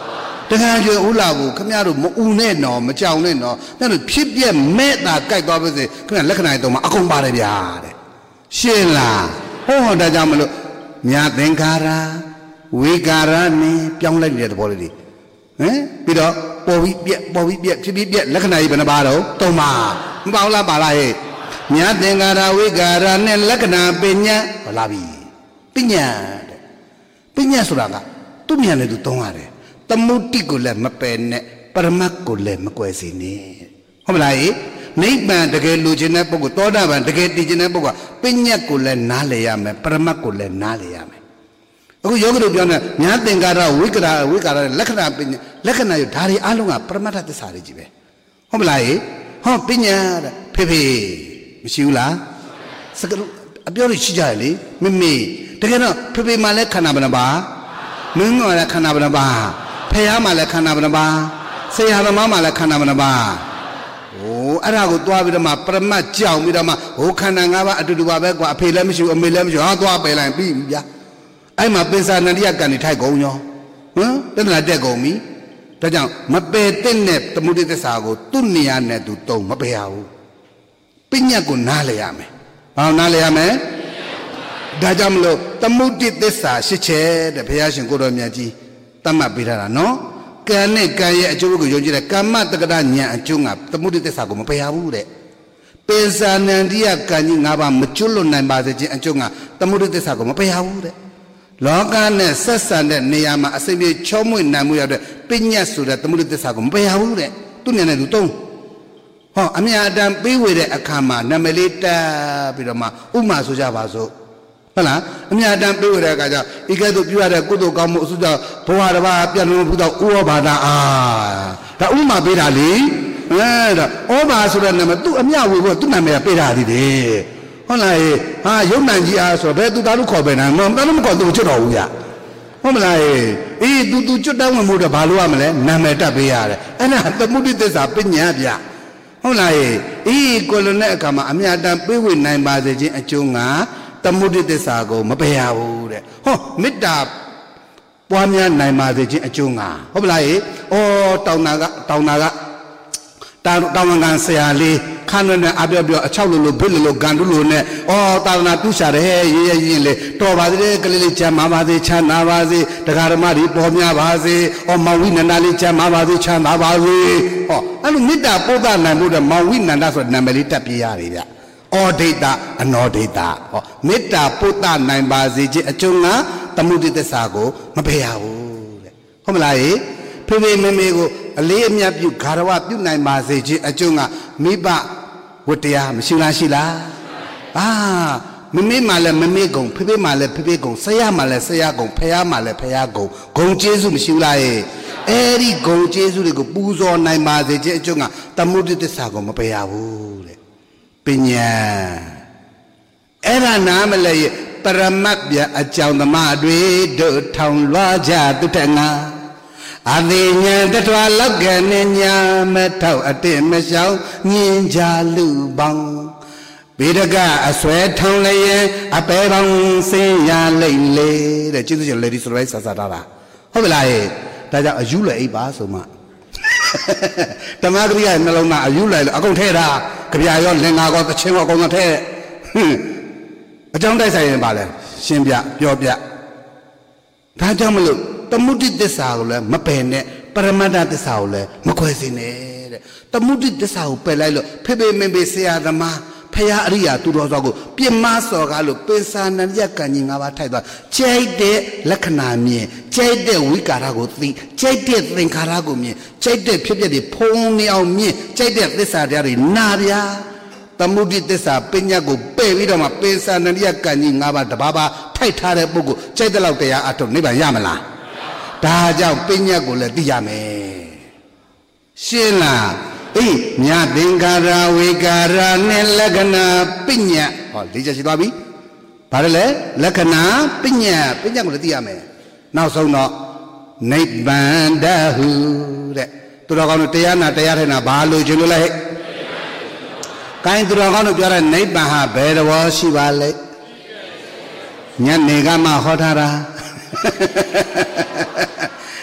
တခါကျွေဦးလာဘူးခင်ဗျားတို့မအူနဲ့နော်မကြောင်နဲ့နော်ခင်ဗျားတို့ဖြစ်ပြက်မဲ့တာကြိုက်သွားပါစေခင်ဗျာလက္ခဏာတွေတော့မအကုန်ပါတယ်ဗျာတဲ့ရှင်းလားဟောဒါကြောင့်မလို့ညာသင်္ခါရဝိကာရနဲ့ပြောင်းလိုက်နေတဲ့သဘောလေးတွေဟမ်ပြီးတော့ပေါ်ပြီးပြက်ပေါ်ပြီးပြက်ဖြစ်ပြီးပြက်လက္ခဏာကြီးဘယ်နှပါတော့သုံးပါမပေါလားပါလားဟဲ့ညာသင်္ခါရဝိကာရနဲ့လက္ခဏာပညာဟောလာပြီပညာတဲ့ပညာဆိုတာကသူ့ဉာဏ်နဲ့သူသုံးရတယ်သမုဒ္တိကိုလည်းမပယ်နဲ့ပရမတ်ကိုလည်းမကွယ်စေနဲ့ဟုတ်မလားဟဲ့နိဗ္ဗာန်တကယ်လိုချင်တဲ့ပုဂ္ဂိုလ်သောတာပန်တကယ်တည်ချင်တဲ့ပုဂ္ဂိုလ်ပညာကိုလည်းနားလည်ရမယ်ပရမတ်ကိုလည်းနားလည်ရမယ်အခုယောဂတို့ပြောနေညာသင်္ကာရဝိကာရဝိကာရလက္ခဏာပညာလက္ခဏာရဒါတွေအလုံးကပရမတ္ထသစ္စာတွေကြီးပဲဟုတ်မလားဟဲ့ဟောပညာတဲ့ဖေဖေမရှိဘူးလားစကအပြောလို့ရှိကြရလေမိမိတကယ်တော့ဖေဖေမှလည်းခန္ဓာဘယ်နှပါမင်းကလည်းခန္ဓာဘယ်နှပါဖះမှလည်းခန္ဓာဘယ်နှပါဆရာသမားမှလည်းခန္ဓာဘယ်နှပါโอ้အဲ့ဒါကိုသွားပြီးတော့မှပရမတ်ကြောင်ပြီးတော့မှဟိုခန္ဓာ၅ပါးအတူတူပါပဲကွာအဖေလည်းမရှိဘူးအမေလည်းမရှိဘူးဟာသွားပယ်လိုက်ပြီးပြီဗျာအဲ့မှာပင်စာနန္ဒိယကံနေထိုက်ကုန်ရောဟမ်တဏှာတက်ကုန်ပြီဒါကြောင့်မပယ်တဲ့နဲ့သမုဒိသစ္စာကိုသူ့နေရာနဲ့သူတုံမပယ်ရဘူးပညာကိုနားလည်ရမယ်ဘာလို့နားလည်ရမလဲဒါကြောင့်မလို့သမုဒိသစ္စာရှစ်ချက်တဲ့ဘုရားရှင်ကိုတော်မြတ်ကြီးသတ်မှတ်ပေးထားတာနော်ကံနဲ့ကံရဲ့အကျိုးကိုယုံကြည်တဲ့ကမ္မတက္ကရာဉာဏ်အကျိုးကသမုဒိသစ္စာကိုမပယ်ရဘူးတဲ့ပင်စာနန္ဒိယကံကြီး၅ပါးမကျွလွတ်နိုင်ပါစေခြင်းအကျိုးကသမုဒိသစ္စာကိုမပယ်ရဘူးတဲ့လောကနဲ့ဆက်ဆံတဲ့နေရာမှာအစိမ့်ပြေချောမွေ့နိုင်မှုရတဲ့ပညာဆိုတဲ့သမုဒိသစ္စာကိုမပယ်ရဘူးတဲ့သူ့ဉာဏ်နဲ့သူသုံးဟောအမြအတန်ပေးဝေတဲ့အခါမှာနာမည်လေးတက်ပြီးတော့မှဥမာဆိုကြပါစို့ဟုတ်လားအမြအတန်ပေးဝေတဲ့အခါကျဤကဲ့သို့ပြုရတဲ့ကုသိုလ်ကောင်းမှုအစုကြောင့်ဘဝတစ်ပါးပြတ်လုံးဘုသောဥဩဘာဒအာဒါဥမာပေးတာလေအဲဒါဩဘာဆိုတဲ့နာမည်သူ့အမြဝေဖို့သူ့နာမည်ကပေးတာဒီတယ်ဟုတ်လားဟာရုပ်မှန်ကြီးအားဆိုဘယ်သူသားတို့ခေါ်ပဲနာမတော်မခေါ်သူချွတ်တော်ဘူးရဟုတ်မလားအေးသူသူကျွတ်တောင်းဝင်မှုတော့ဘာလို့ရမလဲနာမည်တက်ပေးရတယ်အဲ့ဒါသမုဒိသစ္စာပညာဗျဟုတ်လားအေးကိုလိုနဲ့အခါမှာအမြတ်တန်ပေးဝေနိုင်ပါစေခြင်းအကျိုးကသမုဒိသစ္စာကိုမပယ်ရဘူးတဲ့ဟောမေတ္တာပွားများနိုင်ပါစေခြင်းအကျိုးကဟုတ်မလားဩတောင်းတာကတောင်းတာကတောင်းတောင်းဝန်ခံဆရာလေးခန်းနဲ့အပြောပြောအချောက်လိုလိုဘစ်လိုလိုဂန်တုလိုနဲ့ဩသာသနာပြုရှာတယ်ဟဲ့ရေးရရင်လေတော်ပါသေးတယ်ကလေးလေးချမ်းပါပါစေချမ်းသာပါစေတရားဓမ္မတွေပေါ်များပါစေဩမောင်ဝိနန္ဒလေးချမ်းပါပါစေချမ်းသာပါစေဟောအဲ့လိုမေတ္တာပို့သနိုင်ဖို့တဲ့မောင်ဝိနန္ဒဆိုတဲ့နာမည်လေးတက်ပြရတယ်ဗျဩဒိတအနောဒိတဟောမေတ္တာပို့သနိုင်ပါစေခြင်းအကျိုးကသမုဒိသစ္စာကိုမပယ်ရဘူးတဲ့ဟုတ်မလားဟေဖေဖေမေမေကိုအလေးအမြတ်ပြုဂါရဝပြုနိုင်ပါစေခြင်းအကျိုးကမိဘဝတ္တရားမရှိလားရှိလားအာမမေမှလည်းမမေကုံဖေဖေမှလည်းဖေဖေကုံဆရာမှလည်းဆရာကုံဖယားမှလည်းဖယားကုံဂုံကျေးဇူးမရှိလားရဲ့အဲ့ဒီဂုံကျေးဇူးတွေကိုပူဇော်နိုင်ပါစေခြင်းအကျိုးကသမုဒိသစ္စာကိုမပယ်ရဘူးတဲ့ပညာအဲ့ဒါနားမလဲရဲ့ပရမတ်ပြအကြောင်းသမားတွေတို့ထောင်လွှားကြသူတငါအသေးညာတထွာလောက်ကနေညာမထောက်အတစ်မလျှောက်ညင်ကြလူပေါင်းဗေဒကအဆွဲထောင်းလျင်အပေပေါင်းစင်ရလိမ့်လေတဲ့ကျေးဇူးရှင်လေဒီဆိုလိုက်ဆာဆာတာလားဟုတ်ပြီလားဟဲ့ဒါကြောင့်အယူလည်းအိပ်ပါဆိုမှဓမ္မဂရိယနှလုံးသားအယူလည်းအကုန်ထဲတာကြပြရောလင်္ကာကောသချင်းကောအကုန်ထဲအကြောင်းတိုက်ဆိုင်ရင်ပါလဲရှင်းပြပြောပြဒါကြောင့်မလို့သမုဒိသစ္စာကိုလည်းမပယ်နဲ့ပရမတ္ထသစ္စာကိုလည်းမခွဲစေနဲ့တဲ့သမုဒိသစ္စာကိုပယ်လိုက်လို့ဖေဖေမင်းဖေဆရာသမားဖရာအရိယာသူတော်စောကိုပြင်းမစော်ကားလို့ပင်စာနန္ဒိယကံကြီး၅ပါးထိုက်သွားကြိုက်တဲ့လက္ခဏာမြင်ကြိုက်တဲ့ဝိကာရကိုသိကြိုက်တဲ့သင်္ခါရကိုမြင်ကြိုက်တဲ့ဖြစ်ပျက်တွေဖုံးနေအောင်မြင်ကြိုက်တဲ့သစ္စာတရားတွေနာဗျာသမုဒိသစ္စာပညာကိုပယ်ပြီးတော့မှပင်စာနန္ဒိယကံကြီး၅ပါးတပါးပါထိုက်ထားတဲ့ပုဂ္ဂိုလ်ကြိုက်တဲ့လောက်တရားအထုတ်နိဗ္ဗာန်ရမလားဒါကြောင့်ပညာကိုလည်းသိရမယ်ရှင်းလားအေးမြတ်သင်္ကာရဝေကာရနဲ့လက္ခဏာပညာဟောလေးချက်ရှိသွားပြီဘာလဲလက္ခဏာပညာပညာကိုလည်းသိရမယ်နောက်ဆုံးတော့နိဗ္ဗာန်တဟုတဲ့သူတော်ကောင်းတို့တရားနာတရားထိုင်နာဘာလို့ခြင်းလို့လဲဟဲ့ကိုင်းသူတော်ကောင်းတို့ပြောတဲ့နိဗ္ဗာန်ဟာဘယ်တော်ရှိပါလဲညနေကမှဟောထားတာ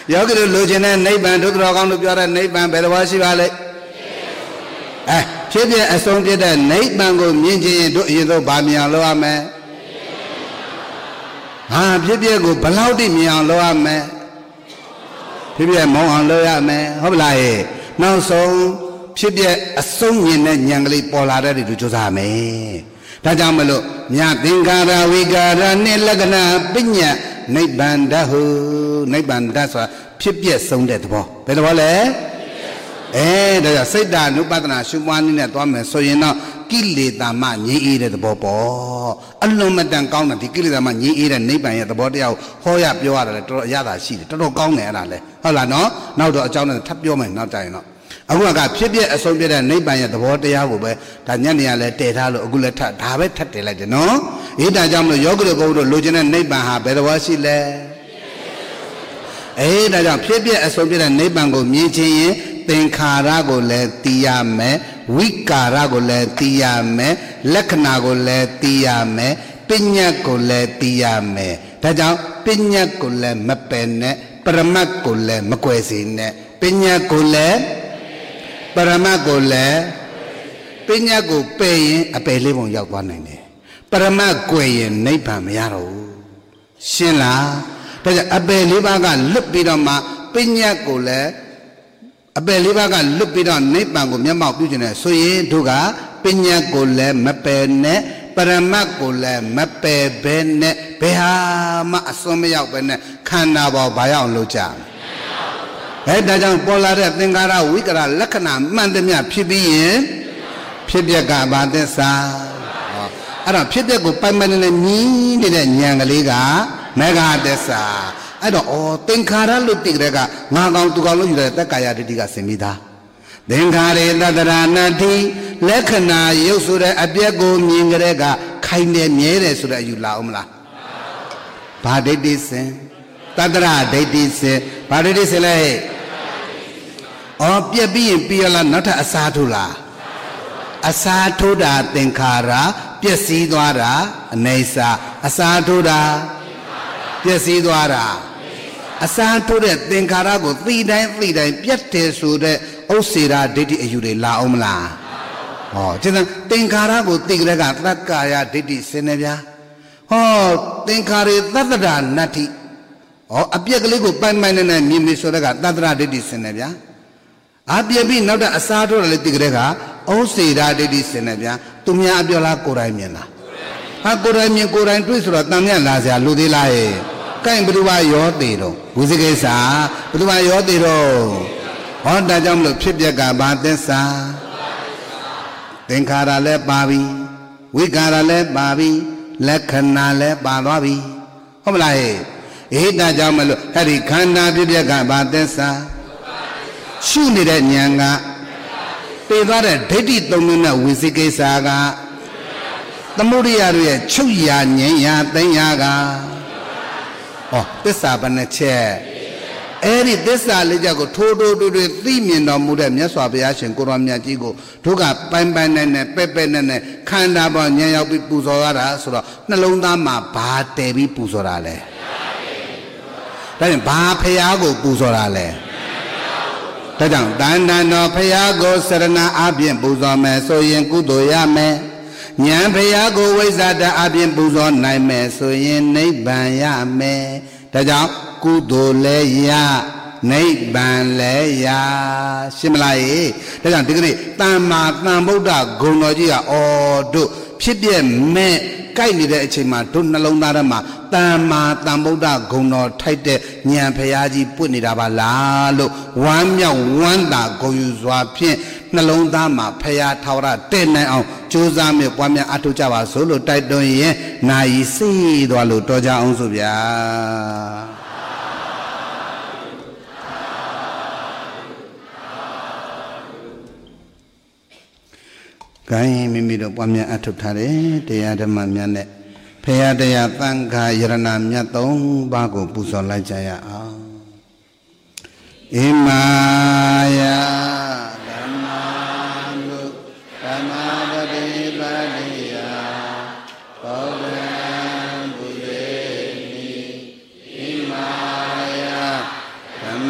ယောဂီတို့လိုချင်တဲ့နိဗ္ဗာန်ဒုက္ခရောကောင်းတို့ပြောတဲ့နိဗ္ဗာန်ဘယ်လိုရှိပါလဲအဲဖြစ်ဖြစ်အဆုံးဖြစ်တဲ့နိဗ္ဗာန်ကိုမြင်ခြင်းတို့အရင်ဆုံးဗာမြင်အောင်လုပ်ရမယ်ဟာဖြစ်ဖြစ်ကိုဘလောက်တိမြင်အောင်လုပ်ရမယ်ဖြစ်ဖြစ်မောင်းအောင်လုပ်ရမယ်ဟုတ်ပလားဟဲ့နောက်ဆုံးဖြစ်ဖြစ်အဆုံးမြင်တဲ့ဉာဏ်ကလေးပေါ်လာတဲ့လူကြိုးစားမယ်ဒါကြောင့်မလို့မြတ်သင်္ကာရဝိကာရနဲ့လက္ခဏာပညာနိဗ္ဗာန်တဟုနိဗ္ဗာန်တဆိုတာဖြစ်ပြဆုံးတဲ့သဘောဘယ်သဘောလဲအဲဒါကြောင့်စိတ်ဓာနုပဒနာရှုပွားနည်းနဲ့သွားမယ်ဆိုရင်တော့ကိလေသာမှငြိမ်းအေးတဲ့သဘောပေါ့အလုံးမတန်ကောင်းတာဒီကိလေသာမှငြိမ်းအေးတဲ့နိဗ္ဗာန်ရဲ့သဘောတရားကိုဟောရပြောရတယ်လေတော်တော်အရသာရှိတယ်တော်တော်ကောင်းတယ်အဲ့ဒါလေဟုတ်လားနော်နောက်တော့အကြောင်းနဲ့ထပ်ပြောမယ်နောက်ကြရင်တော့အခုကဖြစ်ပြအဆုံးပြတဲ့နိဗ္ဗာန်ရဲ့သဘောတရားကိုပဲဒါညနေရလဲတည်ထားလို့အခုလည်းထပ်ဒါပဲထပ်တည်လိုက်တယ်နော်အေးဒါကြောင့်မလို့ယောဂီတို့ဘုရားတို့လိုချင်တဲ့နိဗ္ဗာန်ဟာဘယ်သဘောရှိလဲအေးဒါကြောင့်ဖြစ်ပြအဆုံးပြတဲ့နိဗ္ဗာန်ကိုမြင်ခြင်းရင်သင်္ခါရကိုလည်းသိရမယ်ဝိကာရကိုလည်းသိရမယ်လက္ခဏာကိုလည်းသိရမယ်ပညာကိုလည်းသိရမယ်ဒါကြောင့်ပညာကိုလည်းမပယ်နဲ့ပရမတ်ကိုလည်းမကွယ်စေနဲ့ပညာကိုလည်းပရမတ်ကိုလည်းပညာကိုပယ်ရင်အပယ်လေးပုံရောက်သွားနိုင်တယ်ပရမတ်ကွယ်ရင်နိဗ္ဗာန်မရတော့ဘူးရှင်းလားဒါကြောင့်အပယ်လေးပါးကလွတ်ပြီးတော့မှပညာကိုလည်းအပယ်လေးပါးကလွတ်ပြီးတော့နိဗ္ဗာန်ကိုမျက်မှောက်ပြုခြင်းနဲ့ဆိုရင်တို့ကပညာကိုလည်းမပယ်နဲ့ပရမတ်ကိုလည်းမပယ်ဘဲနဲ့ဘယ်ဟာမှအစွန်းမရောက်ဘဲနဲ့ခန္ဓာပေါ်ဘာရောက်လို့ကြအဲဒါကြောင့်ပေါ်လာတဲ့သင်္ခါရဝိကရလက္ခဏာမှန်သမျှဖြစ်ပြီးရင်ဖြစ်ပျက်ကဘာသစ္စာဟောအဲ့တော့ဖြစ်ပျက်ကိုပိုင်ပိုင်နဲ့မြင်နေတဲ့ဉာဏ်ကလေးကမေဃသစ္စာအဲ့တော့ဩသင်္ခါရလို့သိကြတဲ့ကငါကောင်သူကောင်လို့ယူတဲ့သက်ကာယဒိဋ္ဌိကဆင်ပြီးသားသင်္ခါရေတတရာဏတိလက္ခဏာရုပ်ဆိုတဲ့အပြက်ကိုမြင်ကြတဲ့ကခိုင်တယ်မြဲတယ်ဆိုတဲ့အယူလာအောင်မလားဘာဒိဋ္ဌိစင်တတရာဒိဋ္ဌိစင်ဘာဒိဋ္ဌိစင်လဲဩပြက်ပြီးရင်ပြီးရလားနောက်ထပ်အစားထိုးလားအစားထိုးတာသင်္ခါရပျက်စီးသွားတာအနေစာအစားထိုးတာပျက်စီးသွားတာအစားထိုးတဲ့သင်္ခါရကိုသိတိုင်းသိတိုင်းပြတ်တယ်ဆိုတဲ့ဥစ္စေရာဒိဋ္ဌိအယူတွေလာအောင်မလားဟောကျန်သင်္ခါရကိုသိကြတဲ့ကသက္ကာယဒိဋ္ဌိစင်နေဗျာဟောသင်္ခါရေသတ္တရာနတ္ထိဟောအပြက်ကလေးကိုပိုင်ပိုင်နဲ့နဲ့မြင်မြင်ဆိုတဲ့ကသတ္တရာဒိဋ္ဌိစင်နေဗျာအပြက်ပြီးနောက်တော့အစားထိုးတယ်လေသိကြတဲ့ကဥစ္စေရာဒိဋ္ဌိစင်နေဗျာသူများအပြောလားကိုယ်တိုင်မြင်လားဟာကိုယ်တိုင်မြင်ကိုယ်တိုင်တွေ့ဆိုတော့တန်မြတ်လာစရာလူသေးလားဟဲ့ကိုင်ဘုရားရောသေးတော့ဝိသေကိစ္စဘုရားရောသေးတော့ဟောဒါကြောင့်မလို့ဖြစ်ပျက်ကဘာသစ္စာသင်္ခါရလည်းပါပြီဝိကာရလည်းပါပြီလက္ခဏာလည်းပါသွားပြီဟုတ်မလားဟဲ့အေးဒါကြောင့်မလို့အဲ့ဒီခန္ဓာဖြစ်ပျက်ကဘာသစ္စာရှုနေတဲ့ဉာဏ်ကပေသွားတဲ့ဒိဋ္ဌိသုံးမျိုးနဲ့ဝိသေကိစ္စကသမုဒိယရဲ့ချုပ်ရာဉာဏ်ရာသိဉ္ယာကဟောသစ္စာဘယ်နှချက်အဲ့ဒီသစ္စာလေးချက်ကိုထိုးထိုးတူတူသိမြင်တော်မူတဲ့မြတ်စွာဘုရားရှင်ကိုရောမြတ်ကြီးကိုတို့ကပိုင်ပိုင်နဲ့နဲ့ပဲ့ပဲ့နဲ့နဲ့ခန္ဓာပေါ်ဉာဏ်ရောက်ပြီးပူဇော်ရတာဆိုတော့နှလုံးသားမှာဘာတည်ပြီးပူဇော်တာလဲဒါကြောင့်ဘာဖရာကိုပူဇော်တာလဲဒါကြောင့်တန်တန်တော်ဖရာကိုစရဏအပြင်ပူဇော်မယ်ဆိုရင်ကုသိုလ်ရမယ်ဉာဏ်ဖရာကိုဝိဇ္ဇာတအပြင်ပူဇော်နိုင်မယ်ဆိုရင်နိဗ္ဗာန်ရမယ်ဒါကြောင့်ကုသိုလ်လည်းရနိဗ္ဗာန်လည်းရရှင်းမလားရေဒါကြောင့်ဒီကနေ့တမ္မာတန်ဗုဒ္ဓဂုဏ်တော်ကြီးကအော်တို့ဖြစ်ပြမဲ့ကြိုက်နေတဲ့အချိန်မှာတို့နှလုံးသားထဲမှာတမ္မာတန်ဗုဒ္ဓဂုဏ်တော်ထိုက်တဲ့ဉာဏ်ဖရာကြီးပွင့်နေတာပါလားလို့ဝမ်းမြောက်ဝမ်းသာဂုဏ်ယူစွာဖြင့်နှလုံးသားမှာဖရာထာဝရတည်နိုင်အောင်ကြိုးစားမြပွားများအထောက်ကြပါစို့လို့တိုက်တွန်းရင်နာယီစိတ်သွားလို့တော်ကြအောင်ဆိုဗျာကိုင်းမိမိတို့ပွားများအထောက်ထားတယ်တရားဓမ္မများနဲ့ဖရာတရားသံဃာယရဏမြတ်သုံးပါးကိုပူဇော်လိုက်ကြရအောင်ဣမာယဓမ္မာနုဓမ္မာပတိပါတိယဘောဓံဘုရေနိဣမာယဓမ္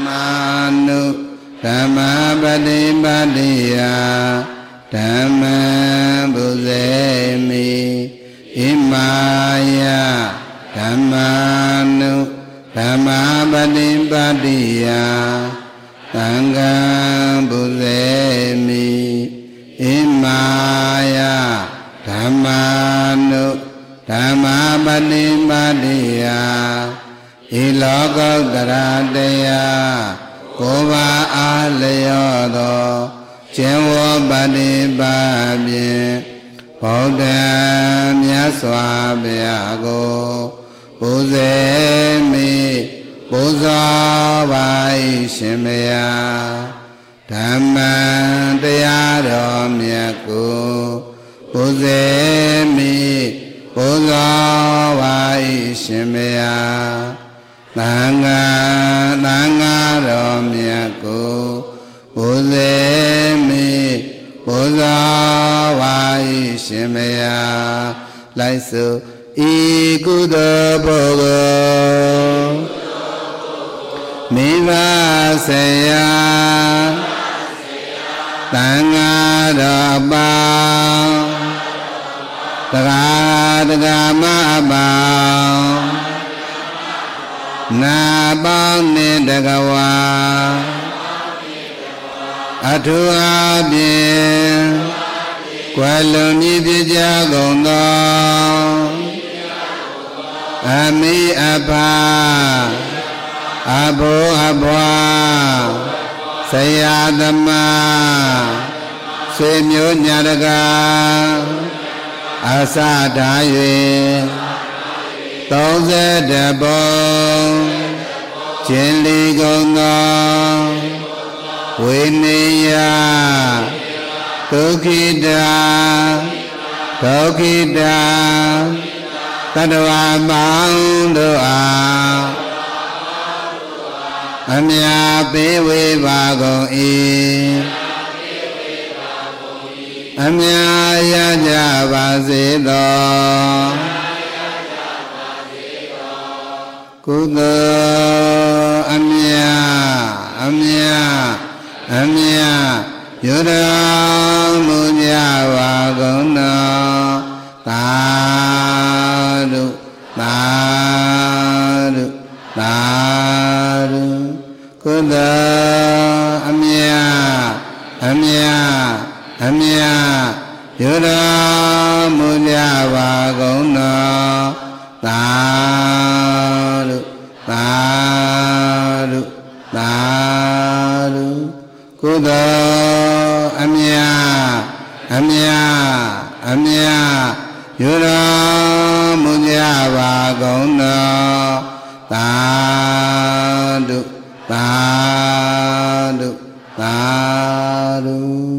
မ္မပฏิပါတိယဓမ္မံဘုဇေမိဣမာယဓမ္မာနုဓမ္မပฏิပါတိယသံဃံဘုဇေမိဣမာယဓမ္မာနုဓမ္မပฏิပါတိယဤလောကုတ္တရာတရားကိုယ်ပါအားလျော့သောကျင့်ဝတ်ပฏิပတ်ဖြင့်ဘုဒ္ဓမြတ်စွာဘုရားကိုပူဇေမိပူဇော်ပါ၏ရှင်ဘုရားဓမ္မံတရားတော်မြတ်ကိုပူဇေမိပူဇော်ပါ၏ရှင်ဘုရားသံဃာသံဃာတော်မြတ်ကိုပူဇေမိပူဇော်ပါ၏ရှင်ဘုရားလိုက်စို့ဤကုသိုလ်ပုဂ္ဂိုလ်မိဘဆရာသံဃာတော်ပေါင်းတရားတရားမပေါင်းနာပေါင်းနှင့်တကဝါအထုအပြင်ကွယ်လွန်မြည်ပြကြကုန်သောအမိအဖအဘိုးအဘွားဆရာသမားဆွေမျိုးညာတကာအစထား၍သုံးဆယ်တပုံကျင်လီကုန်သောဝိနည်းယဒုက္ခိတာဒုက္ခိတာတတဝါပေါင်းတို့အားအမြာပေးဝေပါကုန်၏အမြာရကြပါစေသောကုသိုလ်အမြာအမြာအမြာယုတော်မူကြပါကုန်သောသာဓုသာဓုသာဓုကုသိုလ်အမြာအမြာအမြာယုတော်မူကြပါကုန်သောသာဓုသာဓုသာဓုကုသိုလ်အမြာအမြာအမြာယုတော်မူကြပါကုန်သောသာဓုသာဓုသာဓု